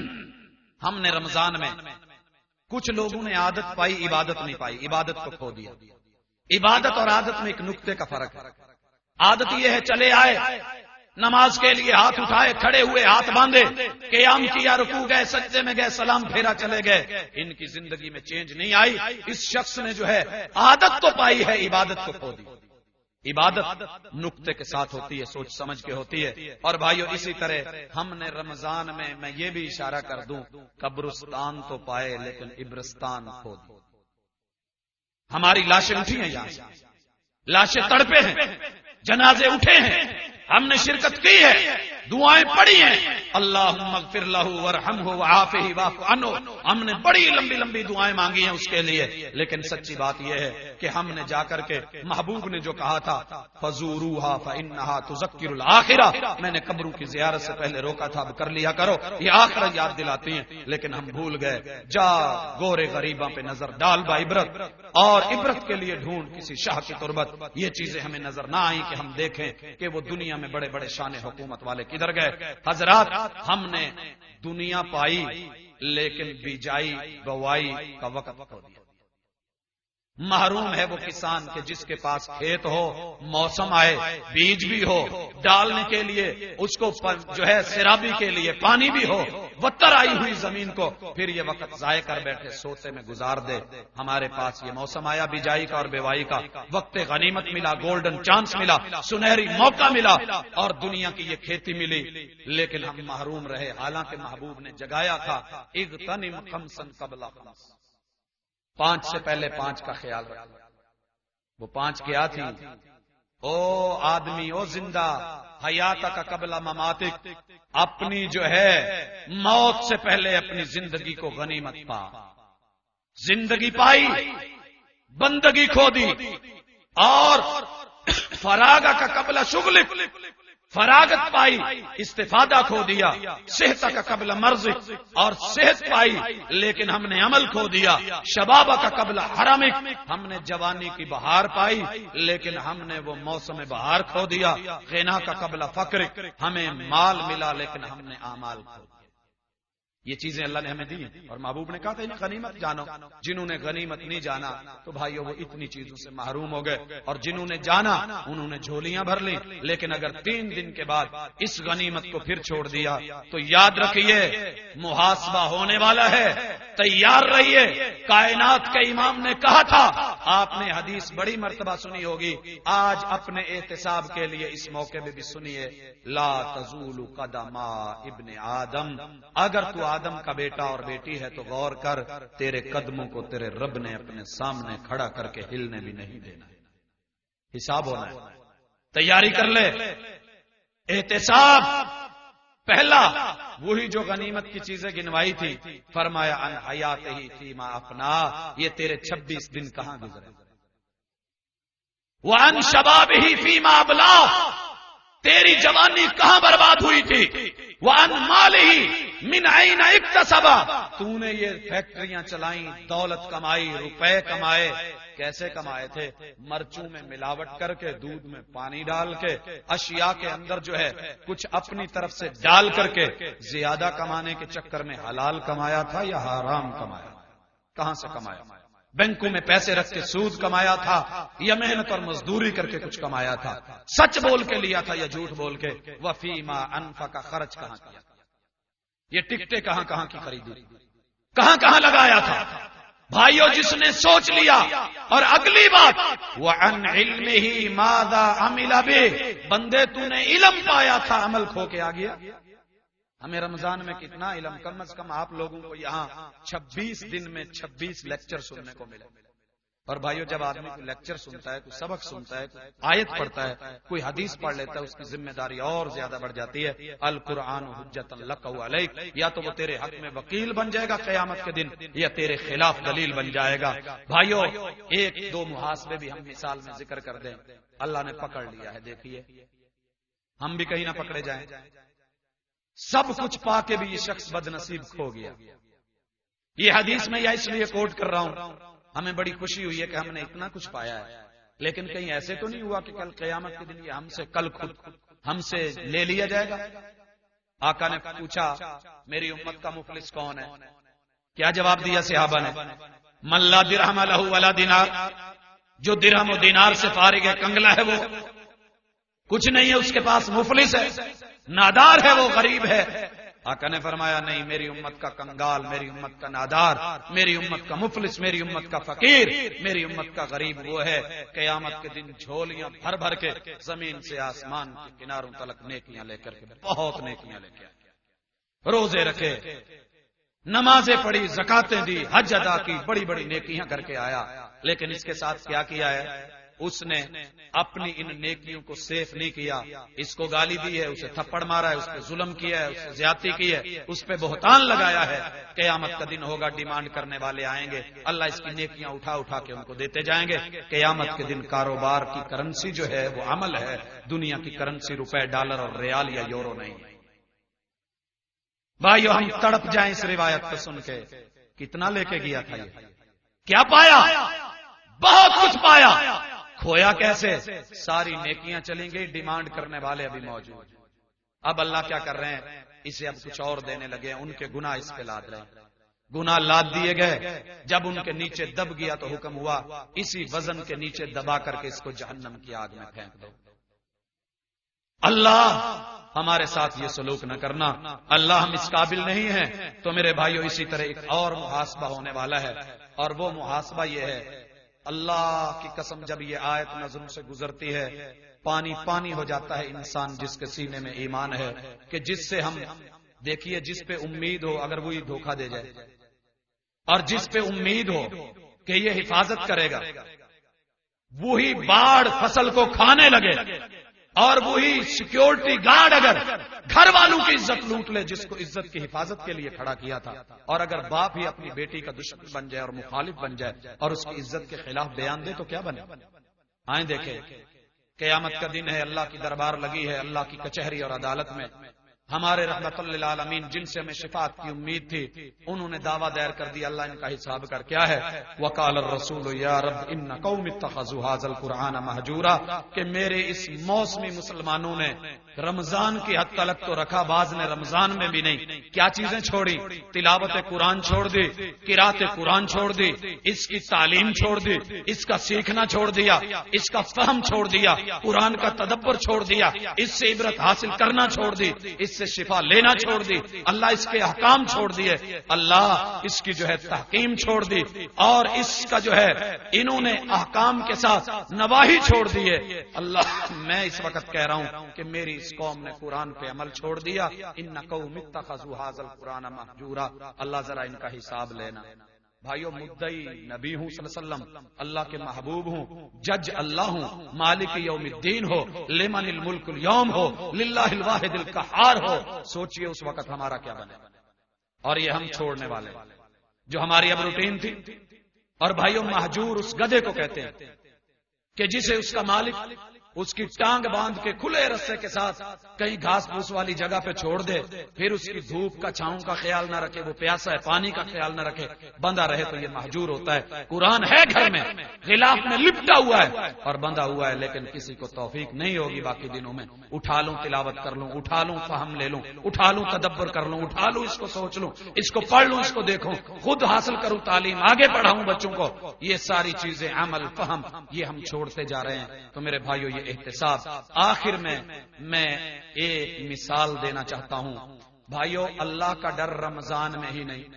ہم نے رمضان میں کچھ لوگوں نے عادت پائی، عبادت نہیں پائی، عبادت کو کھو دیا. عبادت اور عادت میں ایک نقطے کا فرق ہے. عادت یہ ہے چلے آئے نماز کے لیے، ہاتھ اٹھائے، کھڑے ہوئے، ہاتھ باندھے، قیام کیا، رکوع گئے، سجدے میں گئے، سلام پھیرا، چلے گئے. ان کی زندگی میں چینج نہیں آئی. اس شخص نے جو ہے عادت تو پائی ہے، عبادت کو کھو دی. عبادت نقطے کے ساتھ ہوتی ہے، سوچ سمجھ کے ہوتی ہے. اور بھائیو اسی طرح ہم نے رمضان میں، میں یہ بھی اشارہ کر دوں، قبرستان تو پائے لیکن عبرستان کھو دی. ہماری لاشیں اٹھی ہیں، یہاں لاشیں تڑپے ہیں، جنازے اٹھے ہیں، ہم نے شرکت کی ہے، دعائیں پڑھی ہیں، اللہم اغفر لہ ورحمہ وعافہ واعف عنہ. ہم نے بڑی لمبی لمبی دعائیں مانگی ہیں اس کے لیے. لیکن سچی بات یہ ہے کہ ہم نے جا کر کے محبوب نے جو کہا تھا فزوروہا فانہا تذکر الآخرہ، میں نے قبروں کی زیارت سے پہلے روکا تھا، اب کر لیا کرو، یہ آخرت یاد دلاتی ہیں. لیکن ہم بھول گئے. جا گورے غریباں پہ نظر ڈال با عبرت، اور عبرت کے لیے ڈھونڈ کسی شاہ کی تربت. یہ چیزیں ہمیں نظر نہ آئیں کہ ہم دیکھیں کہ وہ دنیا میں بڑے بڑے شان حکومت والے کدھر گئے. حضرات ہم نے دنیا پائی لیکن بیجائی بوائی کا وقت کھو دیا. محروم ہے وہ کسان کہ جس کے پاس کھیت ہو، موسم آئے، بیج بھی ہو ڈالنے کے لیے، اس کو جو ہے سیرابی کے لیے پانی بھی ہو، وتر آئی ہوئی زمین کو پھر یہ وقت ضائع کر بیٹھے سوتے میں گزار دے. ہمارے پاس یہ موسم آیا بیجائی کا اور بیوائی کا, وقت غنیمت ملا, گولڈن چانس ملا, سنہری موقع ملا اور دنیا کی یہ کھیتی ملی, لیکن ہم محروم رہے. حالانکہ محبوب نے جگایا تھا اغتنم خمسا قبل خمس, پانچ سے پہلے پانچ کا خیال رکھو. وہ پانچ کیا تھی؟ او آدمی, او زندہ, حیات کا قبل مماتک, اپنی جو ہے موت سے پہلے اپنی زندگی کو غنیمت پا. زندگی پائی, بندگی کھو دی, اور فراغ کا قبل شغل, فراغت پائی, استفادہ کھو دیا. صحت کا قبل مرض, اور صحت پائی لیکن ہم نے عمل کھو دیا. شباب کا قبل حرمک, ہم نے جوانی کی بہار پائی لیکن ہم نے وہ موسم بہار کھو دیا. غنا کا قبل فقر, ہمیں مال ملا لیکن ہم نے اعمال کھو دیا. یہ چیزیں اللہ نے ہمیں دی اور محبوب نے کہا تھا انہیں غنیمت جانو. جنہوں نے غنیمت نہیں جانا تو بھائیو وہ اتنی چیزوں سے محروم ہو گئے, اور جنہوں نے جانا انہوں نے جھولیاں بھر لی. لیکن اگر تین دن کے بعد اس غنیمت کو پھر چھوڑ دیا تو یاد رکھیے محاسبہ ہونے والا ہے, تیار رہیے. کائنات کے امام نے کہا تھا, آپ نے حدیث بڑی مرتبہ سنی ہوگی, آج اپنے احتساب کے لیے اس موقع میں بھی سنیے, لا تزول قدم ابن آدم, اگر تو آدم کا بیٹا اور بیٹی ہے تو غور کر, تیرے قدموں کو تیرے رب نے اپنے سامنے کھڑا کر کے ہلنے بھی نہیں دینا. حساب ہونا ہے, تیاری کر لے. احتساب پہلا, وہی جو غنیمت کی چیزیں گنوائی تھی, فرمایا ان حیات ہی فیما اپنا, یہ تیرے چھبیس دن کہاں گزرے. وان شباب ہی فیما ابلا, تیری جوانی کہاں برباد ہوئی تھی. وان مال ہی من عین اکتسبا, تو نے یہ فیکٹریاں چلائیں, دولت کمائی, روپے کمائے. کیسے کمائے تھے؟ مرچوں میں ملاوٹ کر کے, دودھ میں پانی ڈال کے, اشیاء کے اندر جو ہے کچھ اپنی طرف سے ڈال کر کے زیادہ کمانے کے چکر میں حلال کمایا تھا یا حرام کمایا؟ کہاں سے کمایا؟ بینکوں میں پیسے رکھ کے سود کمایا تھا یا محنت اور مزدوری کر کے کچھ کمایا تھا؟ سچ بول کے لیا تھا یا جھوٹ بول کے؟ وفیما انفق, خرچ کہاں کیا؟ یہ ٹکٹیں کہاں کہاں کی خریدی, کہاں کہاں لگایا تھا؟ بھائیو, جس نے سوچ لیا. اور اگلی بات, وعن علمہ ماذا عمل بہ, بندے تو نے علم پایا تھا, عمل کھو کے آ گیا. ہمیں رمضان میں کتنا علم, کم از کم آپ لوگوں کو یہاں چھبیس دن میں چھبیس لیکچر سننے کو ملے. اور بھائیو, جب آدمی کو لیکچر سنتا ہے, کوئی سبق سنتا ہے, کوئی آیت پڑھتا ہے, کوئی حدیث پڑھ لیتا ہے, اس کی ذمہ داری اور زیادہ بڑھ جاتی ہے. القرآن حجت لک علیک, یا تو وہ تیرے حق میں وکیل بن جائے گا قیامت کے دن, یا تیرے خلاف دلیل بن جائے گا. بھائیو, ایک دو محاسبے بھی ہم مثال میں ذکر کر دیں. اللہ نے پکڑ لیا ہے, دیکھیے ہم بھی کہیں نہ پکڑے جائیں. سب کچھ پا کے بھی یہ شخص بد نصیب کھو گیا. یہ حدیث میں یا اس لیے کوٹ کر رہا ہوں, ہمیں بڑی خوشی ہوئی ہے کہ ہم نے اتنا کچھ پایا ہے, لیکن کہیں ایسے تو نہیں ہوا کہ کل قیامت کے دن یہ ہم سے کل خود ہم سے لے لیا جائے گا. آقا نے پوچھا میری امت کا مفلس کون ہے؟ کیا جواب دیا صحابہ نے؟ من لا درہم لہ ولا دینار, جو درہم و دینار سے فارغ ہے, کنگلا ہے, وہ کچھ نہیں ہے اس کے پاس, مفلس ہے, نادار ہے, وہ غریب ہے. آقا نے فرمایا نہیں, میری امت کا کنگال, میری امت کا نادار, میری امت کا مفلس, میری امت کا فقیر, میری امت کا غریب وہ ہے قیامت کے دن جھولیاں بھر بھر کے زمین سے آسمان کے کناروں تلک نیکیاں لے کر کے, بہت نیکیاں لے کے آیا, روزے رکھے, نمازیں پڑھی, زکاتیں دی, حج ادا کی, بڑی بڑی نیکیاں کر کے آیا. لیکن اس کے ساتھ کیا کیا ہے؟ اس نے اپنی ان نیکیوں کو سیف نہیں کیا, اس کو گالی دی ہے, اسے تھپڑ مارا ہے, اس پہ ظلم کیا ہے, اس سے زیادتی کی ہے, اس پہ بہتان لگایا ہے. قیامت کا دن ہوگا, ڈیمانڈ کرنے والے آئیں گے, اللہ اس کی نیکیاں اٹھا اٹھا کے ان کو دیتے جائیں گے. قیامت کے دن کاروبار کی کرنسی جو ہے وہ عمل ہے, دنیا کی کرنسی روپے, ڈالر اور ریال یا یورو نہیں. بھائیو, ہم تڑپ جائیں اس روایت کو سن کے, کتنا لے کے گیا تھا, یہ کیا پایا؟ بہت کچھ پایا. کھویا کیسے؟ ساری نیکیاں چلیں گئی, ڈیمانڈ کرنے والے ابھی موجود. اب اللہ کیا کر رہے ہیں؟ اسے اب کچھ اور دینے لگے, ان کے گناہ اس پہ لاد رہے ہیں. گناہ لاد دیے گئے, جب ان کے نیچے دب گیا تو حکم ہوا اسی وزن کے نیچے دبا کر کے اس کو جہنم کی آگ میں پھینک دو. اللہ ہمارے ساتھ یہ سلوک نہ کرنا، اللہ ہم اس قابل نہیں ہیں۔ تو میرے بھائیو اسی طرح ایک اور محاسبہ ہونے والا ہے، اور وہ محاسبہ یہ ہے، اللہ کی قسم جب یہ آیت نظر سے گزرتی ہے پانی پانی ہو جاتا ہے انسان جس کے سینے میں ایمان ہے، کہ جس سے ہم دیکھیے جس پہ امید ہو اگر وہی دھوکہ دے جائے، اور جس پہ امید ہو کہ یہ حفاظت کرے گا وہی باڑ فصل کو کھانے لگے، اور وہی سیکیورٹی گارڈ اگر گھر والوں کی عزت لوٹ لے جس کو عزت کی حفاظت کے لیے کھڑا کیا تھا، اور اگر باپ ہی اپنی بیٹی کا دشمن بن جائے اور مخالف بن جائے اور اس کی عزت کے خلاف بیان دے تو کیا بنے؟ آئیں دیکھیں قیامت کا دن ہے، اللہ کی دربار لگی ہے، اللہ کی کچہری اور عدالت میں ہمارے رحمت للعالمین جن سے ہمیں شفاعت کی امید تھی انہوں نے دعویٰ دائر کر دیا، اللہ ان کا حساب کر کیا ہے؟ وقال الرسول یا رب ان قوم اتخذوا هذا القرآن مہجورا، کہ میرے اس موسمی مسلمانوں نے رمضان کی حد تلک تو رکھا، بعض نے رمضان میں بھی نہیں، کیا چیزیں چھوڑی؟ تلاوت قرآن چھوڑ دی، قرات قرآن چھوڑ دی، اس کی تعلیم چھوڑ دی، اس کا سیکھنا چھوڑ دیا، اس کا فہم چھوڑ دیا، قرآن کا تدبر چھوڑ دیا، اس سے عبرت حاصل کرنا چھوڑ دی، اس سے شفا لینا چھوڑ دی، اللہ اس کے احکام چھوڑ دیے، اللہ اس کی جو ہے تحکیم چھوڑ دی، اور اس کا جو ہے انہوں نے احکام کے ساتھ نواہی چھوڑ دیے۔ اللہ میں اس وقت کہہ رہا ہوں کہ میری اس قوم نے قرآن پہ عمل چھوڑ دیا، ان قوم اتخذوا هذا القرآن مہجورا، اللہ ذرا ان کا حساب لینا۔ بھائیو مدعی نبی ہوں صلی اللہ علیہ وسلم، اللہ کے محبوب ہوں، جج اللہ ہوں، مالک یوم الدین ہو، لمن الملک اليوم ہو، للہ الواحد القہار ہو، سوچئے اس وقت ہمارا کیا بنے؟ اور یہ ہم چھوڑنے والے جو ہماری اب روٹین تھی۔ اور بھائیو مہجور اس گدھے کو کہتے ہیں کہ جسے اس کا مالک اس کی ٹانگ باندھ کے کھلے رسے کے ساتھ کہیں گھاس پھوس والی جگہ پہ چھوڑ دے، پھر اس کی دھوپ کا چھاؤں کا خیال نہ رکھے، وہ پیاسا ہے پانی کا خیال نہ رکھے، بندہ رہے تو یہ مہجور ہوتا ہے۔ قرآن ہے گھر میں، غلاف میں لپٹا ہوا ہے اور بندہ ہوا ہے، لیکن کسی کو توفیق نہیں ہوگی باقی دنوں میں اٹھا لوں تلاوت کر لوں، اٹھا لوں فہم لے لوں، اٹھا لوں تدبر کر لوں، اٹھا لوں اس کو سوچ لوں، اس کو پڑھ لوں، اس کو دیکھوں، خود حاصل کروں تعلیم، آگے پڑھاؤں بچوں کو، یہ ساری چیزیں عمل فہم یہ ہم چھوڑتے جا رہے ہیں۔ تو میرے بھائیو یہ احتساب، آخر میں میں ایک مثال دینا چاہتا ہوں بھائیو، اللہ کا ڈر رمضان میں ہی نہیں،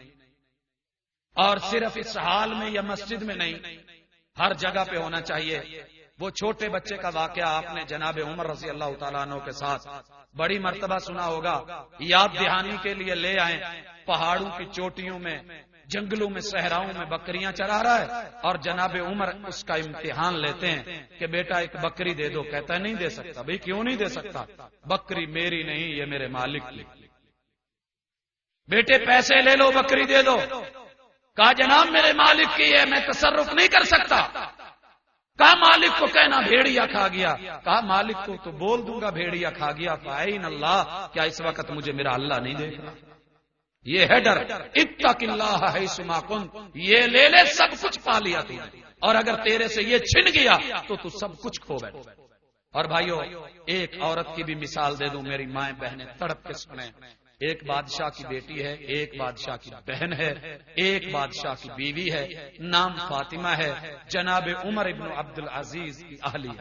اور صرف اس حال میں یا مسجد میں نہیں، ہر جگہ پہ ہونا چاہیے۔ وہ چھوٹے بچے کا واقعہ آپ نے جناب عمر رضی اللہ تعالیٰ عنہ کے ساتھ بڑی مرتبہ سنا ہوگا، یاد دہانی کے لیے لے آئیں، پہاڑوں کی چوٹیوں میں جنگلوں میں صحراؤں میں بکریاں چرا رہا ہے، اور جناب عمر اس کا امتحان لیتے ہیں کہ بیٹا ایک بکری دے دو، کہتا ہے نہیں دے سکتا۔ بھئی کیوں نہیں دے سکتا؟ بکری میری نہیں، یہ میرے مالک کی۔ بیٹے پیسے لے لو، بکری دے دو، کہا جناب میرے مالک کی ہے، میں تصرف نہیں کر سکتا۔ کہا مالک کو کہنا بھیڑیا کھا گیا، کہا مالک کو تو بول دوں گا بھیڑیا کھا گیا، فائن اللہ، کیا اس وقت مجھے میرا اللہ نہیں دیکھ رہا؟ یہ ہے ڈر، اتق اللہ حیث ما کنت، یہ لے لے سب کچھ پا لیا تو، اور اگر تیرے سے یہ چھن گیا تو تو سب کچھ کھو بیٹھ۔ اور بھائیو ایک عورت کی بھی مثال دے دوں، میری مائیں بہنیں تڑپ کے سنیں، ایک بادشاہ کی بیٹی ہے، ایک بادشاہ کی بہن ہے، ایک بادشاہ کی بیوی ہے، نام فاطمہ ہے، جناب عمر ابن عبد العزیز کی اہلیہ،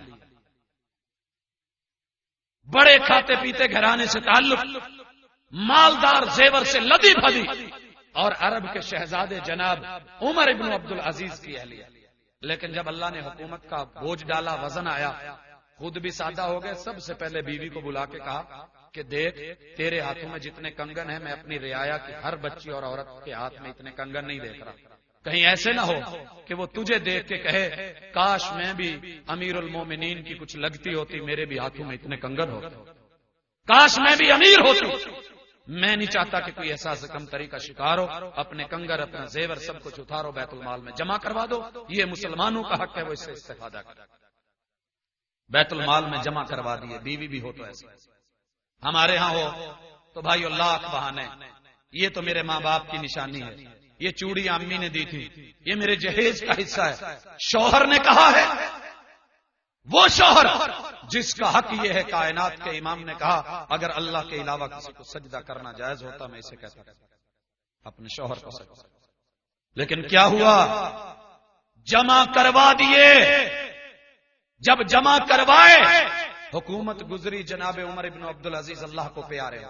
بڑے کھاتے پیتے گھرانے سے تعلق، مالدار زیور سے لدی بھدی، اور عرب کے شہزادے جناب عمر ابن عبد العزیز کی اہلیہ۔ لیکن جب اللہ نے حکومت کا بوجھ ڈالا، وزن آیا، خود بھی سادہ ہو گئے، سب سے پہلے بیوی کو بلا کے کہا کہ دیکھ تیرے ہاتھوں میں جتنے کنگن ہیں، میں اپنی رعایا کی ہر بچی اور عورت کے ہاتھ میں اتنے کنگن نہیں دیکھ رہا، کہیں ایسے نہ ہو کہ وہ تجھے دیکھ کے کہے کاش میں بھی امیر المومنین کی کچھ لگتی ہوتی، میرے بھی ہاتھوں میں اتنے کنگن ہوتے، کاش میں بھی امیر ہوتی۔ میں نہیں چاہتا کہ کوئی احساس کمتری کا شکار ہو، اپنے کنگر اپنا زیور سب کچھ اتارو، بیت المال میں جمع کروا دو، یہ مسلمانوں کا حق ہے، وہ اس سے استفادہ کرے۔ بیت المال میں جمع کروا دیے، بیوی بھی ہو تو ایسے، ہمارے ہاں ہو تو بھائی اللہ بہانے، یہ تو میرے ماں باپ کی نشانی ہے، یہ چوڑی امی نے دی تھی، یہ میرے جہیز کا حصہ ہے۔ شوہر نے کہا ہے، وہ شوہر جس کا حق یہ ہے، کائنات کے امام نے کہا اگر اللہ کے علاوہ کسی کو سجدہ کرنا جائز ہوتا میں اسے کہتا اپنے شوہر کو سجدہ، لیکن کیا ہوا؟ جمع کروا دیے، جب جمع کروائے حکومت گزری جناب عمر ابن عبد العزیز اللہ کو پیارے،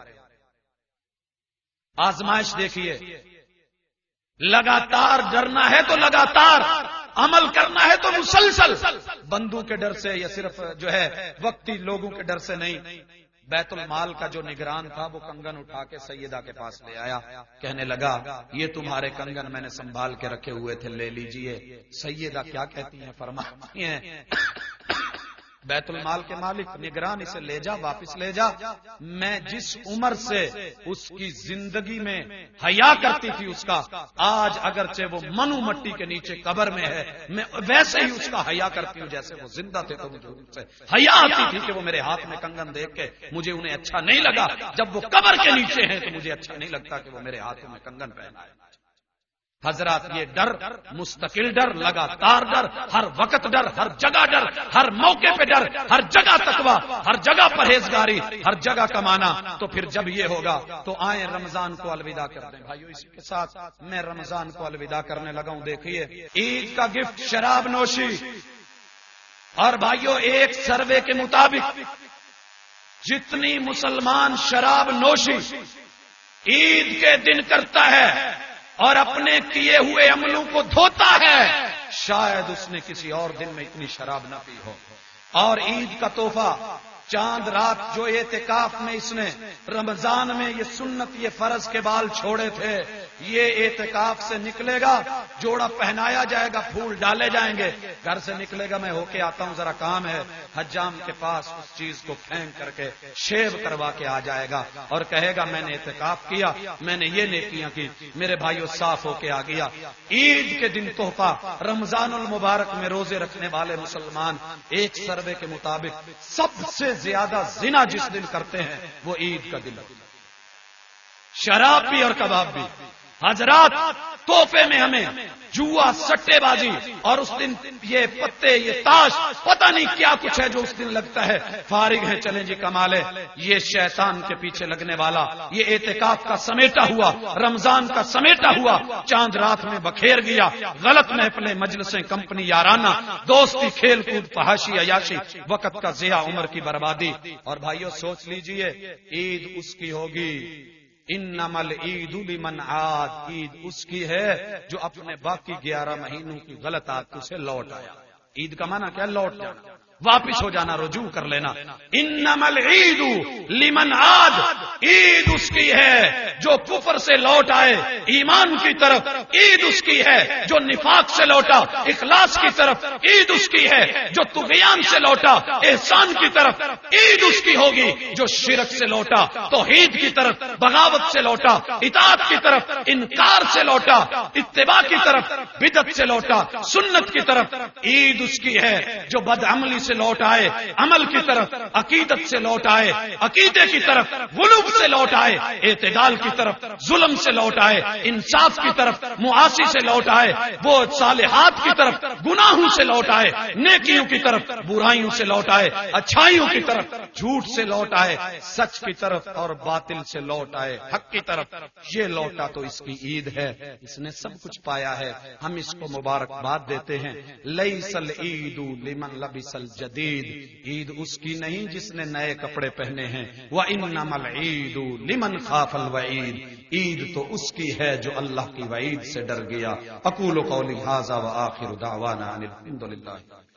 آزمائش دیکھیے، لگاتار ڈرنا ہے تو لگاتار، عمل کرنا ہے تو مسلسل، بندوں کے ڈر سے یا صرف جو ہے وقتی لوگوں کے ڈر سے نہیں۔ بیت المال کا جو نگران تھا وہ کنگن اٹھا کے سیدہ کے پاس لے آیا، کہنے لگا یہ تمہارے کنگن میں نے سنبھال کے رکھے ہوئے تھے، لے لیجئے۔ سیدہ کیا کہتی ہیں؟ فرماتی ہیں بیت المال کے مالک، نگران اسے لے جا، واپس لے جا، میں جس عمر سے اس کی زندگی میں حیا کرتی تھی اس کا، آج اگرچہ وہ منو مٹی کے نیچے قبر میں ہے، میں ویسے ہی اس کا حیا کرتی ہوں جیسے وہ زندہ تھے، تو مجھے ان سے حیا آتی تھی کہ وہ میرے ہاتھ میں کنگن دیکھ کے مجھے انہیں اچھا نہیں لگا، جب وہ قبر کے نیچے ہیں تو مجھے اچھا نہیں لگتا کہ وہ میرے ہاتھوں میں کنگن پہنا ہے۔ حضرات یہ ڈر، مستقل ڈر، لگاتار ڈر، ہر وقت ڈر، ہر جگہ ڈر، ہر موقع پہ ڈر، ہر جگہ تقویٰ، ہر جگہ پرہیزگاری، ہر جگہ کمانا، تو پھر جب یہ ہوگا تو آئیں رمضان کو الوداع کر دیں۔ بھائیو اسی کے ساتھ میں رمضان کو الوداع کرنے لگا ہوں۔ دیکھیے عید کا گفٹ شراب نوشی، اور بھائیو ایک سروے کے مطابق جتنی مسلمان شراب نوشی عید کے دن کرتا ہے اور اپنے کیے ہوئے عملوں کو دھوتا ہے، شاید اس نے کسی اور دن میں اتنی شراب نہ پی ہو۔ اور عید کا تحفہ چاند رات جو اعتکاف میں اس نے رمضان میں یہ سنت یہ فرض کے بال چھوڑے تھے، یہ اعتکاف سے نکلے گا، جوڑا پہنایا جائے گا، پھول ڈالے جائیں گے، گھر سے نکلے گا، میں ہو کے آتا ہوں ذرا کام ہے، حجام کے پاس اس چیز کو پھینک کر کے شیو کروا کے آ جائے گا اور کہے گا میں نے اعتکاف کیا، میں نے یہ نیکیاں کی، میرے بھائیوں صاف ہو کے آ گیا۔ عید کے دن تحفہ، رمضان المبارک میں روزے رکھنے والے مسلمان ایک سروے کے مطابق سب سے زیادہ زنا جس دن کرتے ہیں وہ عید کا دن، شراب بھی اور کباب بھی۔ حضرات تحفے میں ہمیں جوا، سٹے بازی، اور اس دن یہ پتے، یہ تاش، پتہ نہیں کیا کچھ ہے جو اس دن لگتا ہے، فارغ ہے چلیں جی کما لے، یہ شیطان کے پیچھے لگنے والا، یہ اعتکاف کا سمیٹا ہوا، رمضان کا سمیٹا ہوا، چاند رات میں بکھیر گیا، غلط محفلیں، مجلسیں، کمپنی یارانہ، دوستی، کھیل کود، فحاشی، عیاشی، وقت کا ضیاع، عمر کی بربادی۔ اور بھائیوں سوچ لیجئے عید اس کی ہوگی، انما العید لمن عاد، عید اس کی ہے جو اپنے باقی گیارہ مہینوں کی غلط عادتوں سے لوٹ آیا۔ عید کا معنی کیا؟ لوٹ جانا، واپس ہو جانا، رجوع کر لینا۔ انما العید لمن عاد، عید اس کی ہے جو کفر سے لوٹ آئے ایمان کی طرف، عید اس کی ہے جو نفاق سے لوٹا اخلاص کی طرف، عید اس کی ہے جو طغیان سے لوٹا احسان کی طرف، عید اس کی ہوگی جو شرک سے لوٹا توحید کی طرف، بغاوت سے لوٹا اطاعت کی طرف، انکار سے لوٹا اتباع کی طرف، بدعت سے لوٹا سنت کی طرف۔ عید اس کی ہے جو بدعملی سے لوٹ آئے عمل کی طرف، عقیدت سے لوٹ آئے عقیدے کی طرف، غلو سے لوٹ آئے اعتدال کی طرف، ظلم سے لوٹ آئے انصاف کی طرف، معاصی سے لوٹ آئے وہ صالحات کی طرف، گناہوں سے لوٹ آئے نیکیوں کی طرف، برائیوں سے لوٹ آئے اچھائیوں کی طرف، جھوٹ سے لوٹ آئے سچ کی طرف، اور باطل سے لوٹ آئے حق کی طرف۔ یہ لوٹا تو اس کی عید ہے، اس نے سب کچھ پایا ہے، ہم اس کو مبارکباد دیتے ہیں۔ لیس العید لمن لبس الجدید، عید اس کی نہیں جس نے نئے کپڑے پہنے ہیں، وانما العید لمن خاف الوعید، عید تو اس کی ہے جو اللہ کی وعید سے ڈر گیا۔ اقول قولی ھذا وآخر دعوانا ان الحمد للہ۔